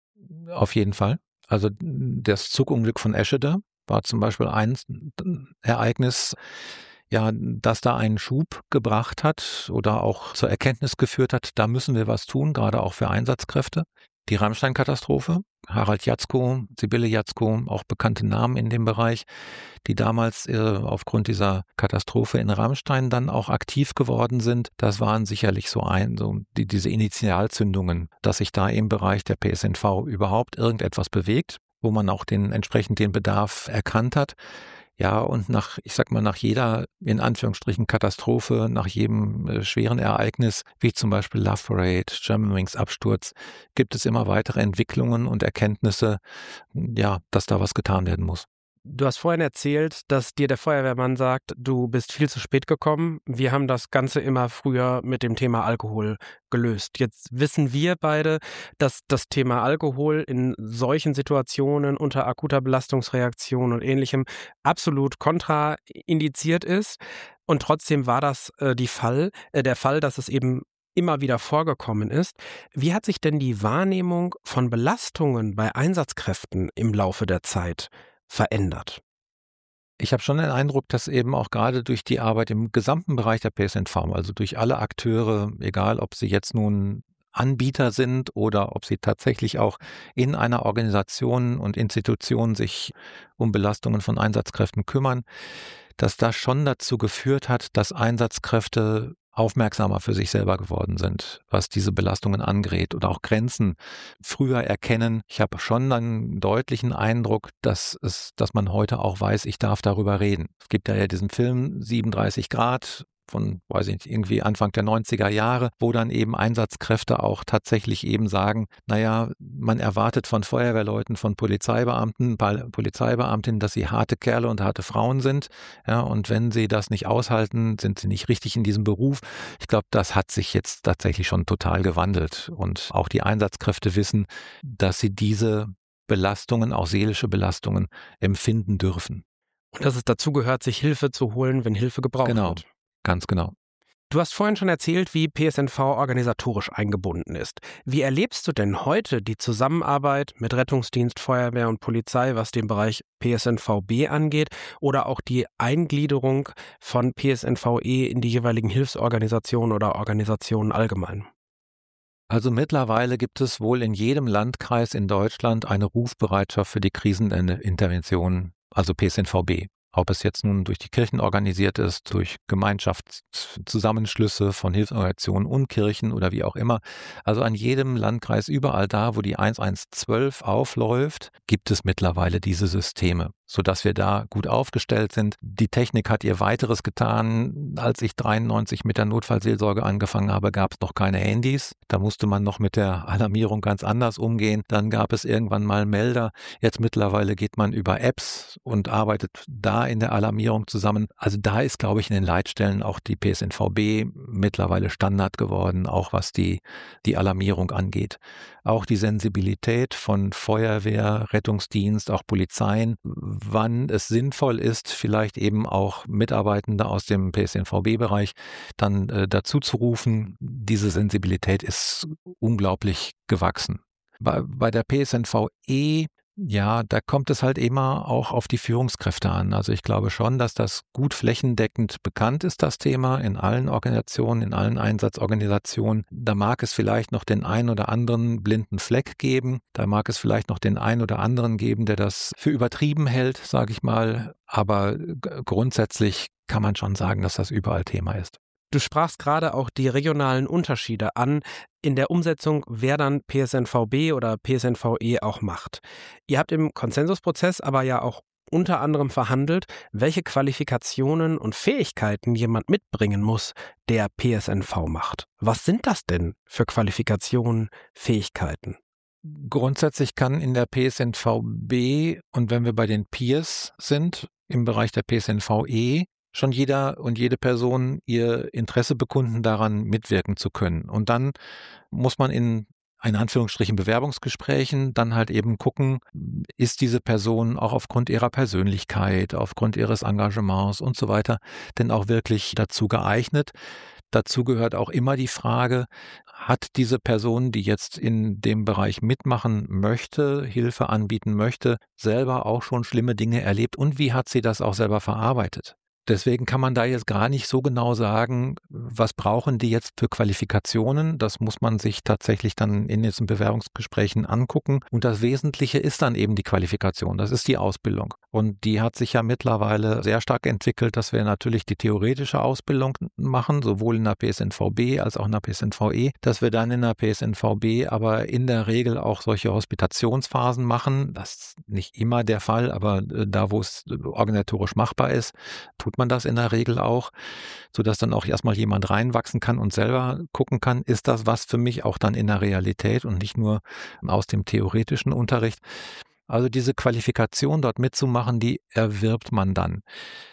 Auf jeden Fall. Also das Zugunglück von Eschede war zum Beispiel ein Ereignis, ja, das da einen Schub gebracht hat oder auch zur Erkenntnis geführt hat, da müssen wir was tun, gerade auch für Einsatzkräfte. Die Rammstein-Katastrophe, Harald Jatzko, Sibylle Jatzko, auch bekannte Namen in dem Bereich, die damals äh, aufgrund dieser Katastrophe in Rammstein dann auch aktiv geworden sind. Das waren sicherlich so ein, so die, diese Initialzündungen, dass sich da im Bereich der P S N V überhaupt irgendetwas bewegt, wo man auch den entsprechend den Bedarf erkannt hat. Ja, und nach, ich sag mal, nach jeder, in Anführungsstrichen, Katastrophe, nach jedem äh, schweren Ereignis, wie zum Beispiel Love Parade, Germanwings Absturz, gibt es immer weitere Entwicklungen und Erkenntnisse, ja, dass da was getan werden muss. Du hast vorhin erzählt, dass dir der Feuerwehrmann sagt, du bist viel zu spät gekommen. Wir haben das Ganze immer früher mit dem Thema Alkohol gelöst. Jetzt wissen wir beide, dass das Thema Alkohol in solchen Situationen unter akuter Belastungsreaktion und Ähnlichem absolut kontraindiziert ist. Und trotzdem war das äh, die Fall, äh, der Fall, dass es eben immer wieder vorgekommen ist. Wie hat sich denn die Wahrnehmung von Belastungen bei Einsatzkräften im Laufe der Zeit verändert? Ich habe schon den Eindruck, dass eben auch gerade durch die Arbeit im gesamten Bereich der P S N V, also durch alle Akteure, egal ob sie jetzt nun Anbieter sind oder ob sie tatsächlich auch in einer Organisation und Institution sich um Belastungen von Einsatzkräften kümmern, dass das schon dazu geführt hat, dass Einsatzkräfte aufmerksamer für sich selber geworden sind, was diese Belastungen angeht oder auch Grenzen früher erkennen. Ich habe schon einen deutlichen Eindruck, dass es, dass man heute auch weiß, ich darf darüber reden. Es gibt ja, ja diesen Film siebenunddreißig Grad von, weiß ich nicht, irgendwie Anfang der neunziger Jahre, wo dann eben Einsatzkräfte auch tatsächlich eben sagen, naja, man erwartet von Feuerwehrleuten, von Polizeibeamten, Polizeibeamtinnen, dass sie harte Kerle und harte Frauen sind. Ja, und wenn sie das nicht aushalten, sind sie nicht richtig in diesem Beruf. Ich glaube, das hat sich jetzt tatsächlich schon total gewandelt. Und auch die Einsatzkräfte wissen, dass sie diese Belastungen, auch seelische Belastungen, empfinden dürfen. Und dass es dazu gehört, sich Hilfe zu holen, wenn Hilfe gebraucht genau. wird. Ganz genau. Du hast vorhin schon erzählt, wie P S N V organisatorisch eingebunden ist. Wie erlebst du denn heute die Zusammenarbeit mit Rettungsdienst, Feuerwehr und Polizei, was den Bereich P S N V B angeht, oder auch die Eingliederung von P S N V E in die jeweiligen Hilfsorganisationen oder Organisationen allgemein? Also mittlerweile gibt es wohl in jedem Landkreis in Deutschland eine Rufbereitschaft für die Krisenintervention, also P S N V B. Ob es jetzt nun durch die Kirchen organisiert ist, durch Gemeinschaftszusammenschlüsse von Hilfsorganisationen und Kirchen oder wie auch immer. Also an jedem Landkreis, überall da, wo die eins eins zwölf aufläuft, gibt es mittlerweile diese Systeme, sodass wir da gut aufgestellt sind. Die Technik hat ihr weiteres getan. Als ich dreiundneunzig mit der Notfallseelsorge angefangen habe, gab es noch keine Handys. Da musste man noch mit der Alarmierung ganz anders umgehen. Dann gab es irgendwann mal Melder. Jetzt mittlerweile geht man über Apps und arbeitet da in der Alarmierung zusammen. Also da ist, glaube ich, in den Leitstellen auch die P S N V B mittlerweile Standard geworden, auch was die, die Alarmierung angeht. Auch die Sensibilität von Feuerwehr, Rettungsdienst, auch Polizeien, wann es sinnvoll ist, vielleicht eben auch Mitarbeitende aus dem P S N V B-Bereich dann äh, dazu zu rufen. Diese Sensibilität ist unglaublich gewachsen. Bei, bei der P S N V E Ja, da kommt es halt immer auch auf die Führungskräfte an. Also ich glaube schon, dass das gut flächendeckend bekannt ist, das Thema, in allen Organisationen, in allen Einsatzorganisationen. Da mag es vielleicht noch den einen oder anderen blinden Fleck geben. Da mag es vielleicht noch den einen oder anderen geben, der das für übertrieben hält, sage ich mal. Aber g- grundsätzlich kann man schon sagen, dass das überall Thema ist. Du sprachst gerade auch die regionalen Unterschiede an in der Umsetzung, wer dann P S N V B oder P S N V E auch macht. Ihr habt im Konsensusprozess aber ja auch unter anderem verhandelt, welche Qualifikationen und Fähigkeiten jemand mitbringen muss, der P S N V macht. Was sind das denn für Qualifikationen, Fähigkeiten? Grundsätzlich kann in der P S N V B und wenn wir bei den Peers sind, im Bereich der P S N V E, schon jeder und jede Person ihr Interesse bekunden, daran mitwirken zu können. Und dann muss man in in Anführungsstrichen Bewerbungsgesprächen dann halt eben gucken, ist diese Person auch aufgrund ihrer Persönlichkeit, aufgrund ihres Engagements und so weiter denn auch wirklich dazu geeignet. Dazu gehört auch immer die Frage, hat diese Person, die jetzt in dem Bereich mitmachen möchte, Hilfe anbieten möchte, selber auch schon schlimme Dinge erlebt und wie hat sie das auch selber verarbeitet? Deswegen kann man da jetzt gar nicht so genau sagen, was brauchen die jetzt für Qualifikationen. Das muss man sich tatsächlich dann in diesen Bewerbungsgesprächen angucken. Und das Wesentliche ist dann eben die Qualifikation. Das ist die Ausbildung. Und die hat sich ja mittlerweile sehr stark entwickelt, dass wir natürlich die theoretische Ausbildung machen, sowohl in der P S N V B als auch in der P S N V E, dass wir dann in der P S N V B aber in der Regel auch solche Hospitationsphasen machen. Das ist nicht immer der Fall, aber da, wo es organisatorisch machbar ist, tut man das in der Regel auch, sodass dann auch erstmal jemand reinwachsen kann und selber gucken kann, ist das was für mich auch dann in der Realität und nicht nur aus dem theoretischen Unterricht. Also diese Qualifikation dort mitzumachen, die erwirbt man dann.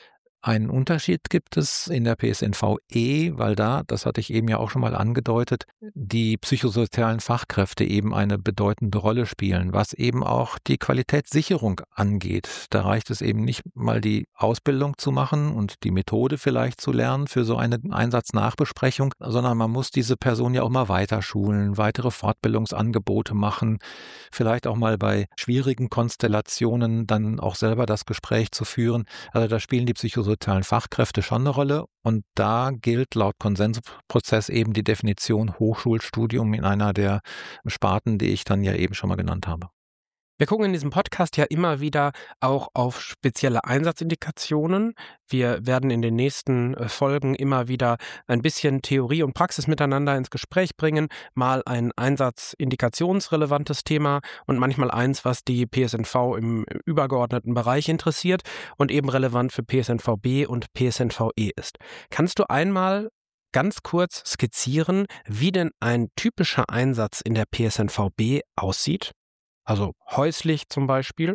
Einen Unterschied gibt es in der P S N V E, weil da, das hatte ich eben ja auch schon mal angedeutet, die psychosozialen Fachkräfte eben eine bedeutende Rolle spielen, was eben auch die Qualitätssicherung angeht. Da reicht es eben nicht mal die Ausbildung zu machen und die Methode vielleicht zu lernen für so eine Einsatznachbesprechung, sondern man muss diese Person ja auch mal weiter schulen, weitere Fortbildungsangebote machen, vielleicht auch mal bei schwierigen Konstellationen dann auch selber das Gespräch zu führen. Also da spielen die psychosozialen Fachkräfte schon eine Rolle und da gilt laut Konsensusprozess eben die Definition Hochschulstudium in einer der Sparten, die ich dann ja eben schon mal genannt habe. Wir gucken in diesem Podcast ja immer wieder auch auf spezielle Einsatzindikationen. Wir werden in den nächsten äh, Folgen immer wieder ein bisschen Theorie und Praxis miteinander ins Gespräch bringen. Mal ein einsatzindikationsrelevantes Thema und manchmal eins, was die P S N V im übergeordneten Bereich interessiert und eben relevant für P S N V B und P S N V E ist. Kannst du einmal ganz kurz skizzieren, wie denn ein typischer Einsatz in der P S N V B aussieht? Also häuslich zum Beispiel?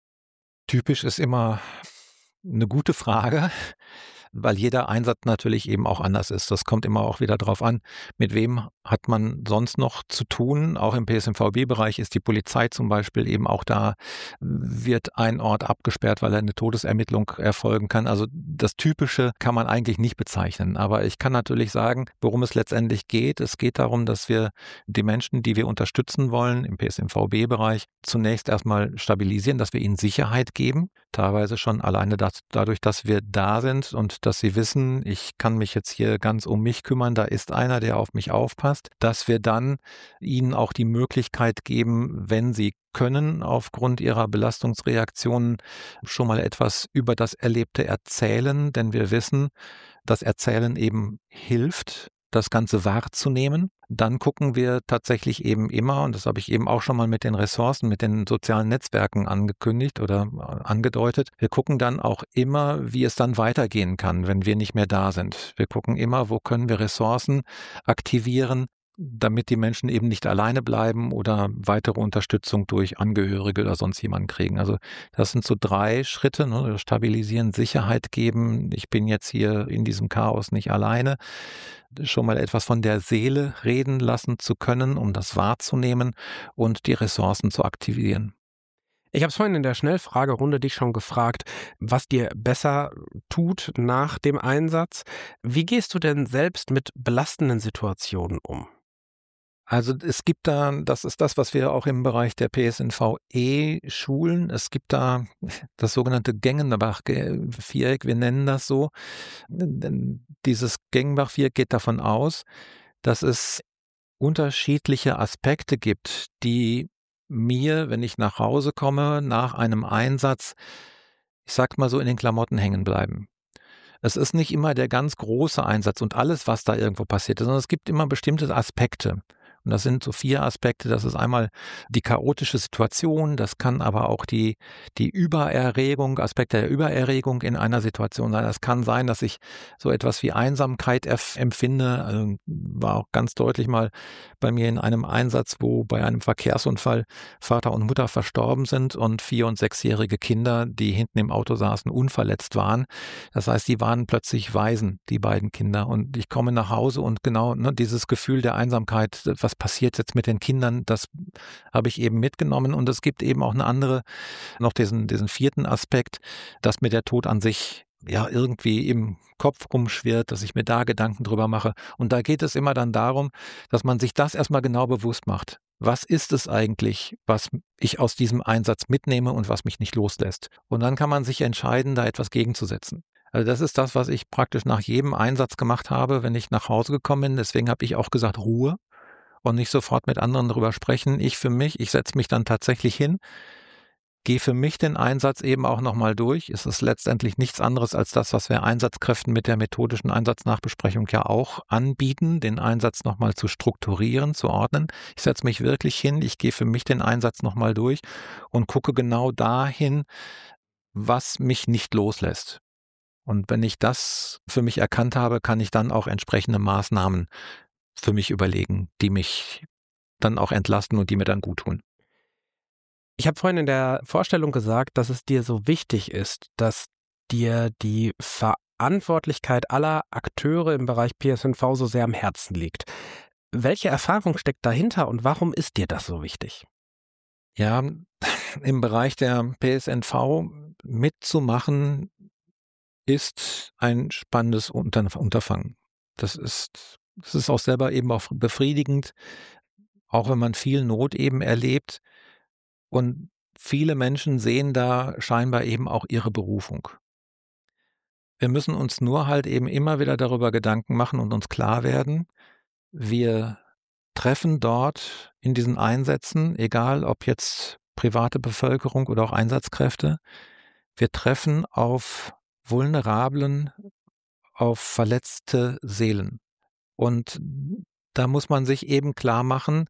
Typisch ist immer eine gute Frage, weil jeder Einsatz natürlich eben auch anders ist. Das kommt immer auch wieder drauf an, mit wem hat man sonst noch zu tun. Auch im P S N V B-Bereich ist die Polizei zum Beispiel eben auch da, wird ein Ort abgesperrt, weil eine Todesermittlung erfolgen kann. Also das Typische kann man eigentlich nicht bezeichnen. Aber ich kann natürlich sagen, worum es letztendlich geht. Es geht darum, dass wir die Menschen, die wir unterstützen wollen im P S N V B-Bereich, zunächst erstmal stabilisieren, dass wir ihnen Sicherheit geben. Teilweise schon alleine das, dadurch, dass wir da sind und dass sie wissen, ich kann mich jetzt hier ganz um mich kümmern, da ist einer, der auf mich aufpasst, dass wir dann ihnen auch die Möglichkeit geben, wenn sie können, aufgrund ihrer Belastungsreaktionen schon mal etwas über das Erlebte erzählen, denn wir wissen, das Erzählen eben hilft, das Ganze wahrzunehmen. Dann gucken wir tatsächlich eben immer, und das habe ich eben auch schon mal mit den Ressourcen, mit den sozialen Netzwerken angekündigt oder angedeutet, wir gucken dann auch immer, wie es dann weitergehen kann, wenn wir nicht mehr da sind. Wir gucken immer, wo können wir Ressourcen aktivieren, damit die Menschen eben nicht alleine bleiben oder weitere Unterstützung durch Angehörige oder sonst jemanden kriegen. Also das sind so drei Schritte, ne? Stabilisieren, Sicherheit geben. Ich bin jetzt hier in diesem Chaos nicht alleine. Schon mal etwas von der Seele reden lassen zu können, um das wahrzunehmen und die Ressourcen zu aktivieren. Ich habe es vorhin in der Schnellfragerunde dich schon gefragt, was dir besser tut nach dem Einsatz. Wie gehst du denn selbst mit belastenden Situationen um? Also es gibt da, das ist das, was wir auch im Bereich der P S N V-E schulen. Es gibt da das sogenannte Gengenbach-Viereck, wir nennen das so. Denn dieses Gengenbach-Viereck geht davon aus, dass es unterschiedliche Aspekte gibt, die mir, wenn ich nach Hause komme, nach einem Einsatz, ich sag mal so, in den Klamotten hängen bleiben. Es ist nicht immer der ganz große Einsatz und alles, was da irgendwo passiert ist, sondern es gibt immer bestimmte Aspekte. Und das sind so vier Aspekte. Das ist einmal die chaotische Situation, das kann aber auch die, die Übererregung, Aspekte der Übererregung in einer Situation sein. Das kann sein, dass ich so etwas wie Einsamkeit erf- empfinde. Also war auch ganz deutlich mal bei mir in einem Einsatz, wo bei einem Verkehrsunfall Vater und Mutter verstorben sind und vier- und sechsjährige Kinder, die hinten im Auto saßen, unverletzt waren. Das heißt, die waren plötzlich Waisen, die beiden Kinder. Und ich komme nach Hause und genau ne, dieses Gefühl der Einsamkeit, was passiert jetzt mit den Kindern, das habe ich eben mitgenommen. Und es gibt eben auch eine andere, noch diesen, diesen vierten Aspekt, dass mir der Tod an sich ja irgendwie im Kopf rumschwirrt, dass ich mir da Gedanken drüber mache. Und da geht es immer dann darum, dass man sich das erstmal genau bewusst macht. Was ist es eigentlich, was ich aus diesem Einsatz mitnehme und was mich nicht loslässt? Und dann kann man sich entscheiden, da etwas gegenzusetzen. Also das ist das, was ich praktisch nach jedem Einsatz gemacht habe, wenn ich nach Hause gekommen bin. Deswegen habe ich auch gesagt, Ruhe und nicht sofort mit anderen darüber sprechen. Ich für mich, ich setze mich dann tatsächlich hin, gehe für mich den Einsatz eben auch nochmal durch. Es ist letztendlich nichts anderes als das, was wir Einsatzkräften mit der methodischen Einsatznachbesprechung ja auch anbieten, den Einsatz nochmal zu strukturieren, zu ordnen. Ich setze mich wirklich hin, ich gehe für mich den Einsatz nochmal durch und gucke genau dahin, was mich nicht loslässt. Und wenn ich das für mich erkannt habe, kann ich dann auch entsprechende Maßnahmen für mich überlegen, die mich dann auch entlasten und die mir dann gut tun. Ich habe vorhin in der Vorstellung gesagt, dass es dir so wichtig ist, dass dir die Verantwortlichkeit aller Akteure im Bereich P S N V so sehr am Herzen liegt. Welche Erfahrung steckt dahinter und warum ist dir das so wichtig? Ja, im Bereich der P S N V mitzumachen, ist ein spannendes Unterfangen. Das ist, das ist auch selber eben auch befriedigend, auch wenn man viel Not eben erlebt. Und viele Menschen sehen da scheinbar eben auch ihre Berufung. Wir müssen uns nur halt eben immer wieder darüber Gedanken machen und uns klar werden, wir treffen dort in diesen Einsätzen, egal ob jetzt private Bevölkerung oder auch Einsatzkräfte, wir treffen auf vulnerablen, auf verletzte Seelen. Und da muss man sich eben klar machen,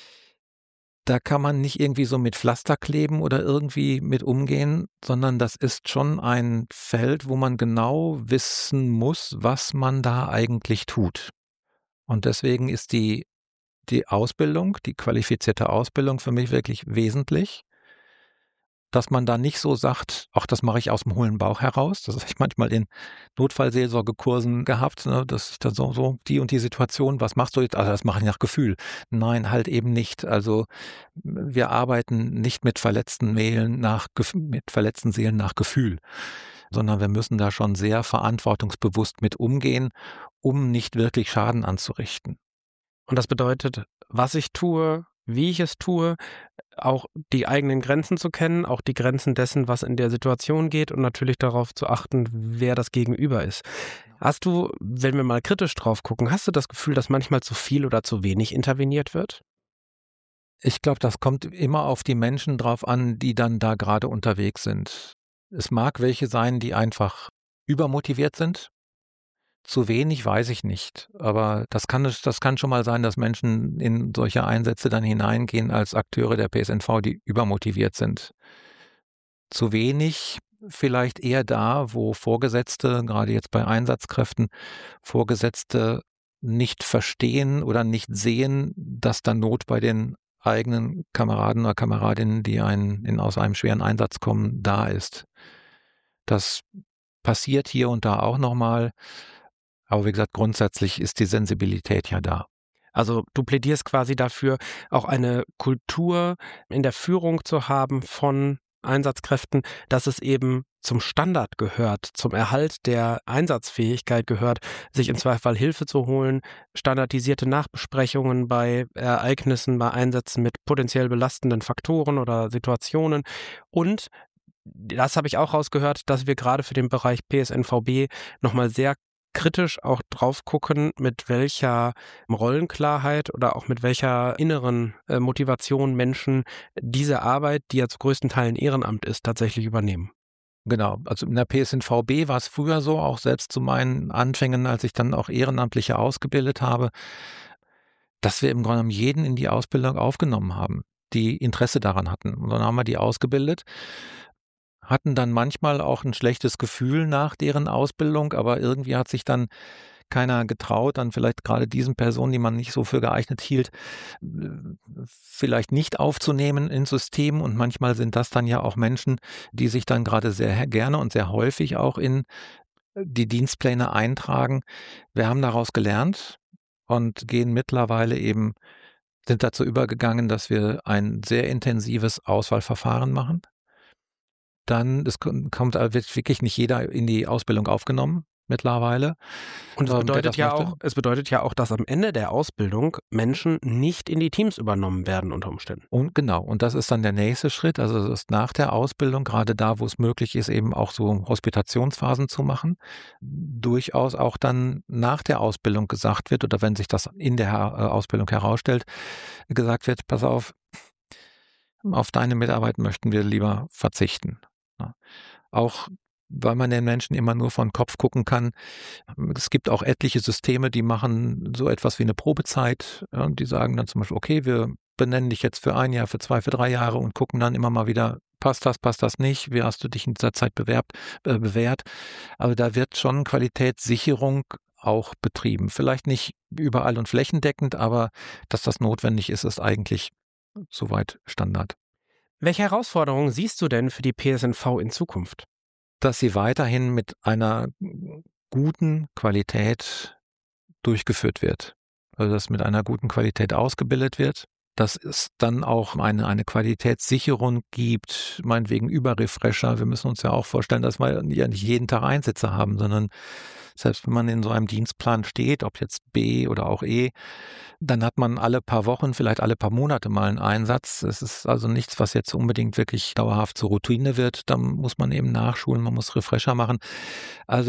da kann man nicht irgendwie so mit Pflaster kleben oder irgendwie mit umgehen, sondern das ist schon ein Feld, wo man genau wissen muss, was man da eigentlich tut. Und deswegen ist die, die Ausbildung, die qualifizierte Ausbildung für mich wirklich wesentlich, dass man da nicht so sagt, ach, das mache ich aus dem hohlen Bauch heraus. Das habe ich manchmal in Notfallseelsorgekursen gehabt, ne, dass ich dann so, so die und die Situation, was machst du jetzt? Also das mache ich nach Gefühl. Nein, halt eben nicht. Also wir arbeiten nicht mit verletzten Seelen nach, mit verletzten Seelen nach Gefühl, sondern wir müssen da schon sehr verantwortungsbewusst mit umgehen, um nicht wirklich Schaden anzurichten. Und das bedeutet, was ich tue, wie ich es tue, auch die eigenen Grenzen zu kennen, auch die Grenzen dessen, was in der Situation geht und natürlich darauf zu achten, wer das Gegenüber ist. Hast du, wenn wir mal kritisch drauf gucken, hast du das Gefühl, dass manchmal zu viel oder zu wenig interveniert wird? Ich glaube, das kommt immer auf die Menschen drauf an, die dann da gerade unterwegs sind. Es mag welche sein, die einfach übermotiviert sind. Zu wenig weiß ich nicht, aber das kann, das kann schon mal sein, dass Menschen in solche Einsätze dann hineingehen als Akteure der P S N V, die übermotiviert sind. Zu wenig vielleicht eher da, wo Vorgesetzte, gerade jetzt bei Einsatzkräften, Vorgesetzte nicht verstehen oder nicht sehen, dass da Not bei den eigenen Kameraden oder Kameradinnen, die einen in, aus einem schweren Einsatz kommen, da ist. Das passiert hier und da auch nochmal. Aber wie gesagt, grundsätzlich ist die Sensibilität ja da. Also du plädierst quasi dafür, auch eine Kultur in der Führung zu haben von Einsatzkräften, dass es eben zum Standard gehört, zum Erhalt der Einsatzfähigkeit gehört, sich im Zweifelsfall Hilfe zu holen, standardisierte Nachbesprechungen bei Ereignissen, bei Einsätzen mit potenziell belastenden Faktoren oder Situationen. Und das habe ich auch rausgehört, dass wir gerade für den Bereich P S N V B nochmal sehr kritisch auch drauf gucken, mit welcher Rollenklarheit oder auch mit welcher inneren äh, Motivation Menschen diese Arbeit, die ja zu größten Teilen Ehrenamt ist, tatsächlich übernehmen. Genau, also in der P S N V B war es früher so, auch selbst zu meinen Anfängen, als ich dann auch Ehrenamtliche ausgebildet habe, dass wir im Grunde genommen jeden in die Ausbildung aufgenommen haben, die Interesse daran hatten. Und dann haben wir die ausgebildet, hatten dann manchmal auch ein schlechtes Gefühl nach deren Ausbildung, aber irgendwie hat sich dann keiner getraut, dann vielleicht gerade diesen Personen, die man nicht so für geeignet hielt, vielleicht nicht aufzunehmen ins System. Und manchmal sind das dann ja auch Menschen, die sich dann gerade sehr gerne und sehr häufig auch in die Dienstpläne eintragen. Wir haben daraus gelernt und gehen mittlerweile eben, sind dazu übergegangen, dass wir ein sehr intensives Auswahlverfahren machen. Dann, es kommt, wird wirklich nicht jeder in die Ausbildung aufgenommen mittlerweile. Und es bedeutet ja auch, es bedeutet ja auch, dass am Ende der Ausbildung Menschen nicht in die Teams übernommen werden unter Umständen. Und genau, und das ist dann der nächste Schritt. Also es ist nach der Ausbildung, gerade da, wo es möglich ist, eben auch so Hospitationsphasen zu machen, durchaus auch dann nach der Ausbildung gesagt wird, oder wenn sich das in der Ausbildung herausstellt, gesagt wird, pass auf, auf deine Mitarbeit möchten wir lieber verzichten. Ja. Auch weil man den Menschen immer nur von Kopf gucken kann. Es gibt auch etliche Systeme, die machen so etwas wie eine Probezeit. Ja, die sagen dann zum Beispiel, okay, wir benennen dich jetzt für ein Jahr, für zwei, für drei Jahre und gucken dann immer mal wieder, passt das, passt das nicht, wie hast du dich in dieser Zeit bewerbt, äh, bewährt. Also da wird schon Qualitätssicherung auch betrieben. Vielleicht nicht überall und flächendeckend, aber dass das notwendig ist, ist eigentlich soweit Standard. Welche Herausforderungen siehst du denn für die P S N V in Zukunft? Dass sie weiterhin mit einer guten Qualität durchgeführt wird. Also dass mit einer guten Qualität ausgebildet wird, dass es dann auch eine, eine Qualitätssicherung gibt, meinetwegen über Refresher. Wir müssen uns ja auch vorstellen, dass wir ja nicht jeden Tag Einsätze haben, sondern selbst wenn man in so einem Dienstplan steht, ob jetzt B oder auch E, dann hat man alle paar Wochen, vielleicht alle paar Monate mal einen Einsatz. Es ist also nichts, was jetzt unbedingt wirklich dauerhaft zur Routine wird. Da muss man eben nachschulen, man muss Refresher machen. Also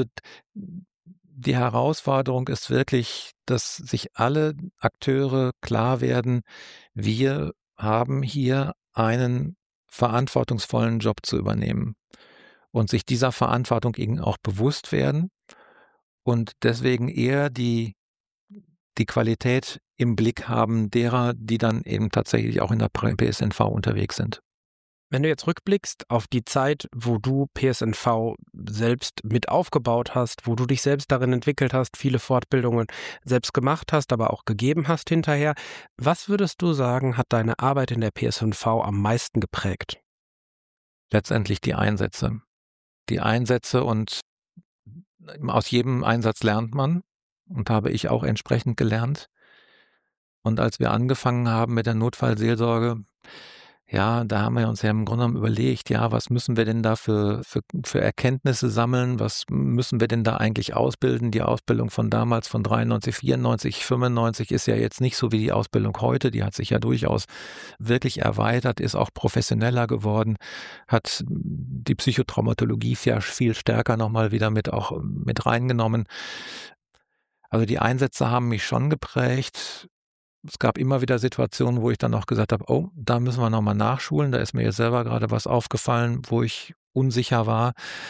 die Herausforderung ist wirklich, dass sich alle Akteure klar werden, wir haben hier einen verantwortungsvollen Job zu übernehmen und sich dieser Verantwortung eben auch bewusst werden und deswegen eher die, die Qualität im Blick haben derer, die dann eben tatsächlich auch in der P S N V unterwegs sind. Wenn du jetzt rückblickst auf die Zeit, wo du P S N V selbst mit aufgebaut hast, wo du dich selbst darin entwickelt hast, viele Fortbildungen selbst gemacht hast, aber auch gegeben hast hinterher, was würdest du sagen, hat deine Arbeit in der P S N V am meisten geprägt? Letztendlich die Einsätze. Die Einsätze und aus jedem Einsatz lernt man und habe ich auch entsprechend gelernt. Und als wir angefangen haben mit der Notfallseelsorge, ja, da haben wir uns ja im Grunde genommen überlegt, ja, was müssen wir denn da für, für, für Erkenntnisse sammeln? Was müssen wir denn da eigentlich ausbilden? Die Ausbildung von damals, von dreiundneunzig, vierundneunzig, fünfundneunzig ist ja jetzt nicht so wie die Ausbildung heute. Die hat sich ja durchaus wirklich erweitert, ist auch professioneller geworden, hat die Psychotraumatologie viel, viel stärker nochmal wieder mit auch mit reingenommen. Also die Einsätze haben mich schon geprägt. Es gab immer wieder Situationen, wo ich dann auch gesagt habe, oh, da müssen wir nochmal nachschulen. Da ist mir jetzt selber gerade was aufgefallen, wo ich unsicher war.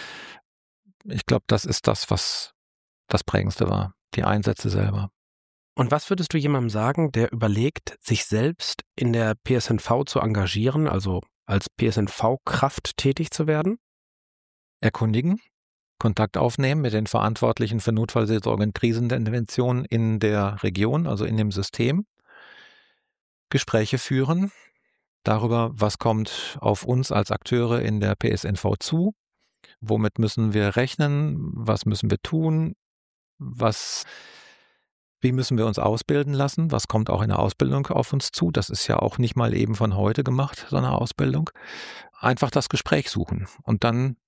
Ich glaube, das ist das, was das Prägendste war, die Einsätze selber. Und was würdest du jemandem sagen, der überlegt, sich selbst in der P S N V zu engagieren, also als P S N V-Kraft tätig zu werden? Erkundigen, Kontakt aufnehmen mit den Verantwortlichen für Notfallseelsorge und Krisenintervention in der Region, also in dem System. Gespräche führen darüber, was kommt auf uns als Akteure in der P S N V zu, womit müssen wir rechnen, was müssen wir tun, was, wie müssen wir uns ausbilden lassen, was kommt auch in der Ausbildung auf uns zu, das ist ja auch nicht mal eben von heute gemacht, so eine Ausbildung. Einfach das Gespräch suchen und dann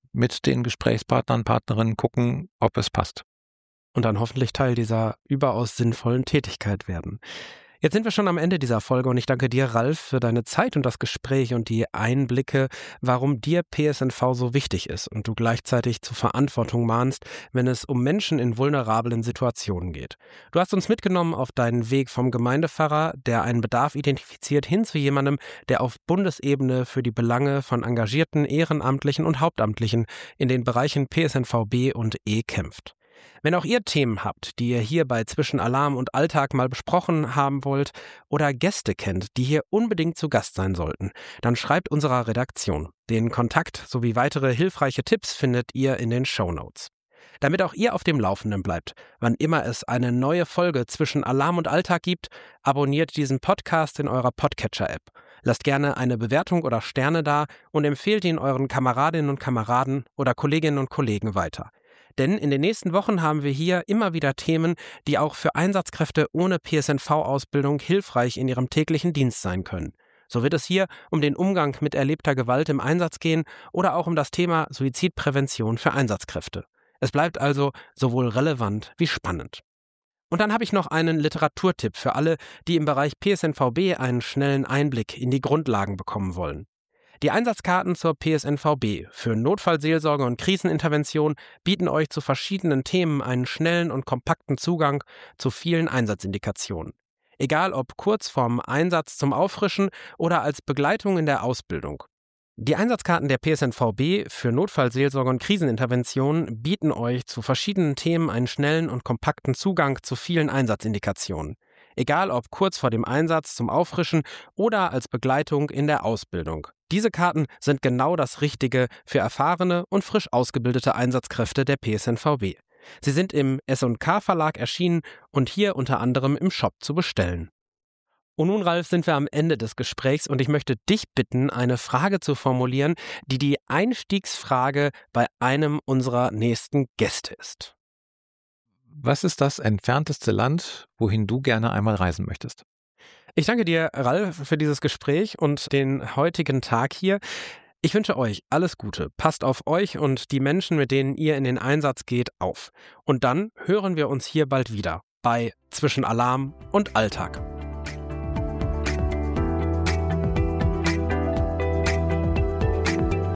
mit den Gesprächspartnern, Partnerinnen gucken, ob es passt. Und dann hoffentlich Teil dieser überaus sinnvollen Tätigkeit werden. Jetzt sind wir schon am Ende dieser Folge und ich danke dir, Ralf, für deine Zeit und das Gespräch und die Einblicke, warum dir P S N V so wichtig ist und du gleichzeitig zur Verantwortung mahnst, wenn es um Menschen in vulnerablen Situationen geht. Du hast uns mitgenommen auf deinen Weg vom Gemeindepfarrer, der einen Bedarf identifiziert, hin zu jemandem, der auf Bundesebene für die Belange von engagierten Ehrenamtlichen und Hauptamtlichen in den Bereichen P S N V B und E kämpft. Wenn auch ihr Themen habt, die ihr hier bei Zwischen Alarm und Alltag mal besprochen haben wollt oder Gäste kennt, die hier unbedingt zu Gast sein sollten, dann schreibt unserer Redaktion. Den Kontakt sowie weitere hilfreiche Tipps findet ihr in den Shownotes. Damit auch ihr auf dem Laufenden bleibt, wann immer es eine neue Folge Zwischen Alarm und Alltag gibt, abonniert diesen Podcast in eurer Podcatcher-App. Lasst gerne eine Bewertung oder Sterne da und empfehlt ihn euren Kameradinnen und Kameraden oder Kolleginnen und Kollegen weiter. Denn in den nächsten Wochen haben wir hier immer wieder Themen, die auch für Einsatzkräfte ohne P S N V-Ausbildung hilfreich in ihrem täglichen Dienst sein können. So wird es hier um den Umgang mit erlebter Gewalt im Einsatz gehen oder auch um das Thema Suizidprävention für Einsatzkräfte. Es bleibt also sowohl relevant wie spannend. Und dann habe ich noch einen Literaturtipp für alle, die im Bereich P S N V B einen schnellen Einblick in die Grundlagen bekommen wollen. Die Einsatzkarten zur P S N V B für Notfallseelsorge und Krisenintervention bieten euch zu verschiedenen Themen einen schnellen und kompakten Zugang zu vielen Einsatzindikationen. Egal ob kurz vorm Einsatz zum Auffrischen oder als Begleitung in der Ausbildung. Die Einsatzkarten der P S N V B für Notfallseelsorge und Krisenintervention bieten euch zu verschiedenen Themen einen schnellen und kompakten Zugang zu vielen Einsatzindikationen. Egal ob kurz vor dem Einsatz zum Auffrischen oder als Begleitung in der Ausbildung. Diese Karten sind genau das Richtige für erfahrene und frisch ausgebildete Einsatzkräfte der P S N V B. Sie sind im S und K Verlag erschienen und hier unter anderem im Shop zu bestellen. Und nun, Ralf, sind wir am Ende des Gesprächs und ich möchte dich bitten, eine Frage zu formulieren, die die Einstiegsfrage bei einem unserer nächsten Gäste ist. Was ist das entfernteste Land, wohin du gerne einmal reisen möchtest? Ich danke dir, Ralf, für dieses Gespräch und den heutigen Tag hier. Ich wünsche euch alles Gute. Passt auf euch und die Menschen, mit denen ihr in den Einsatz geht, auf. Und dann hören wir uns hier bald wieder bei Zwischen Alarm und Alltag.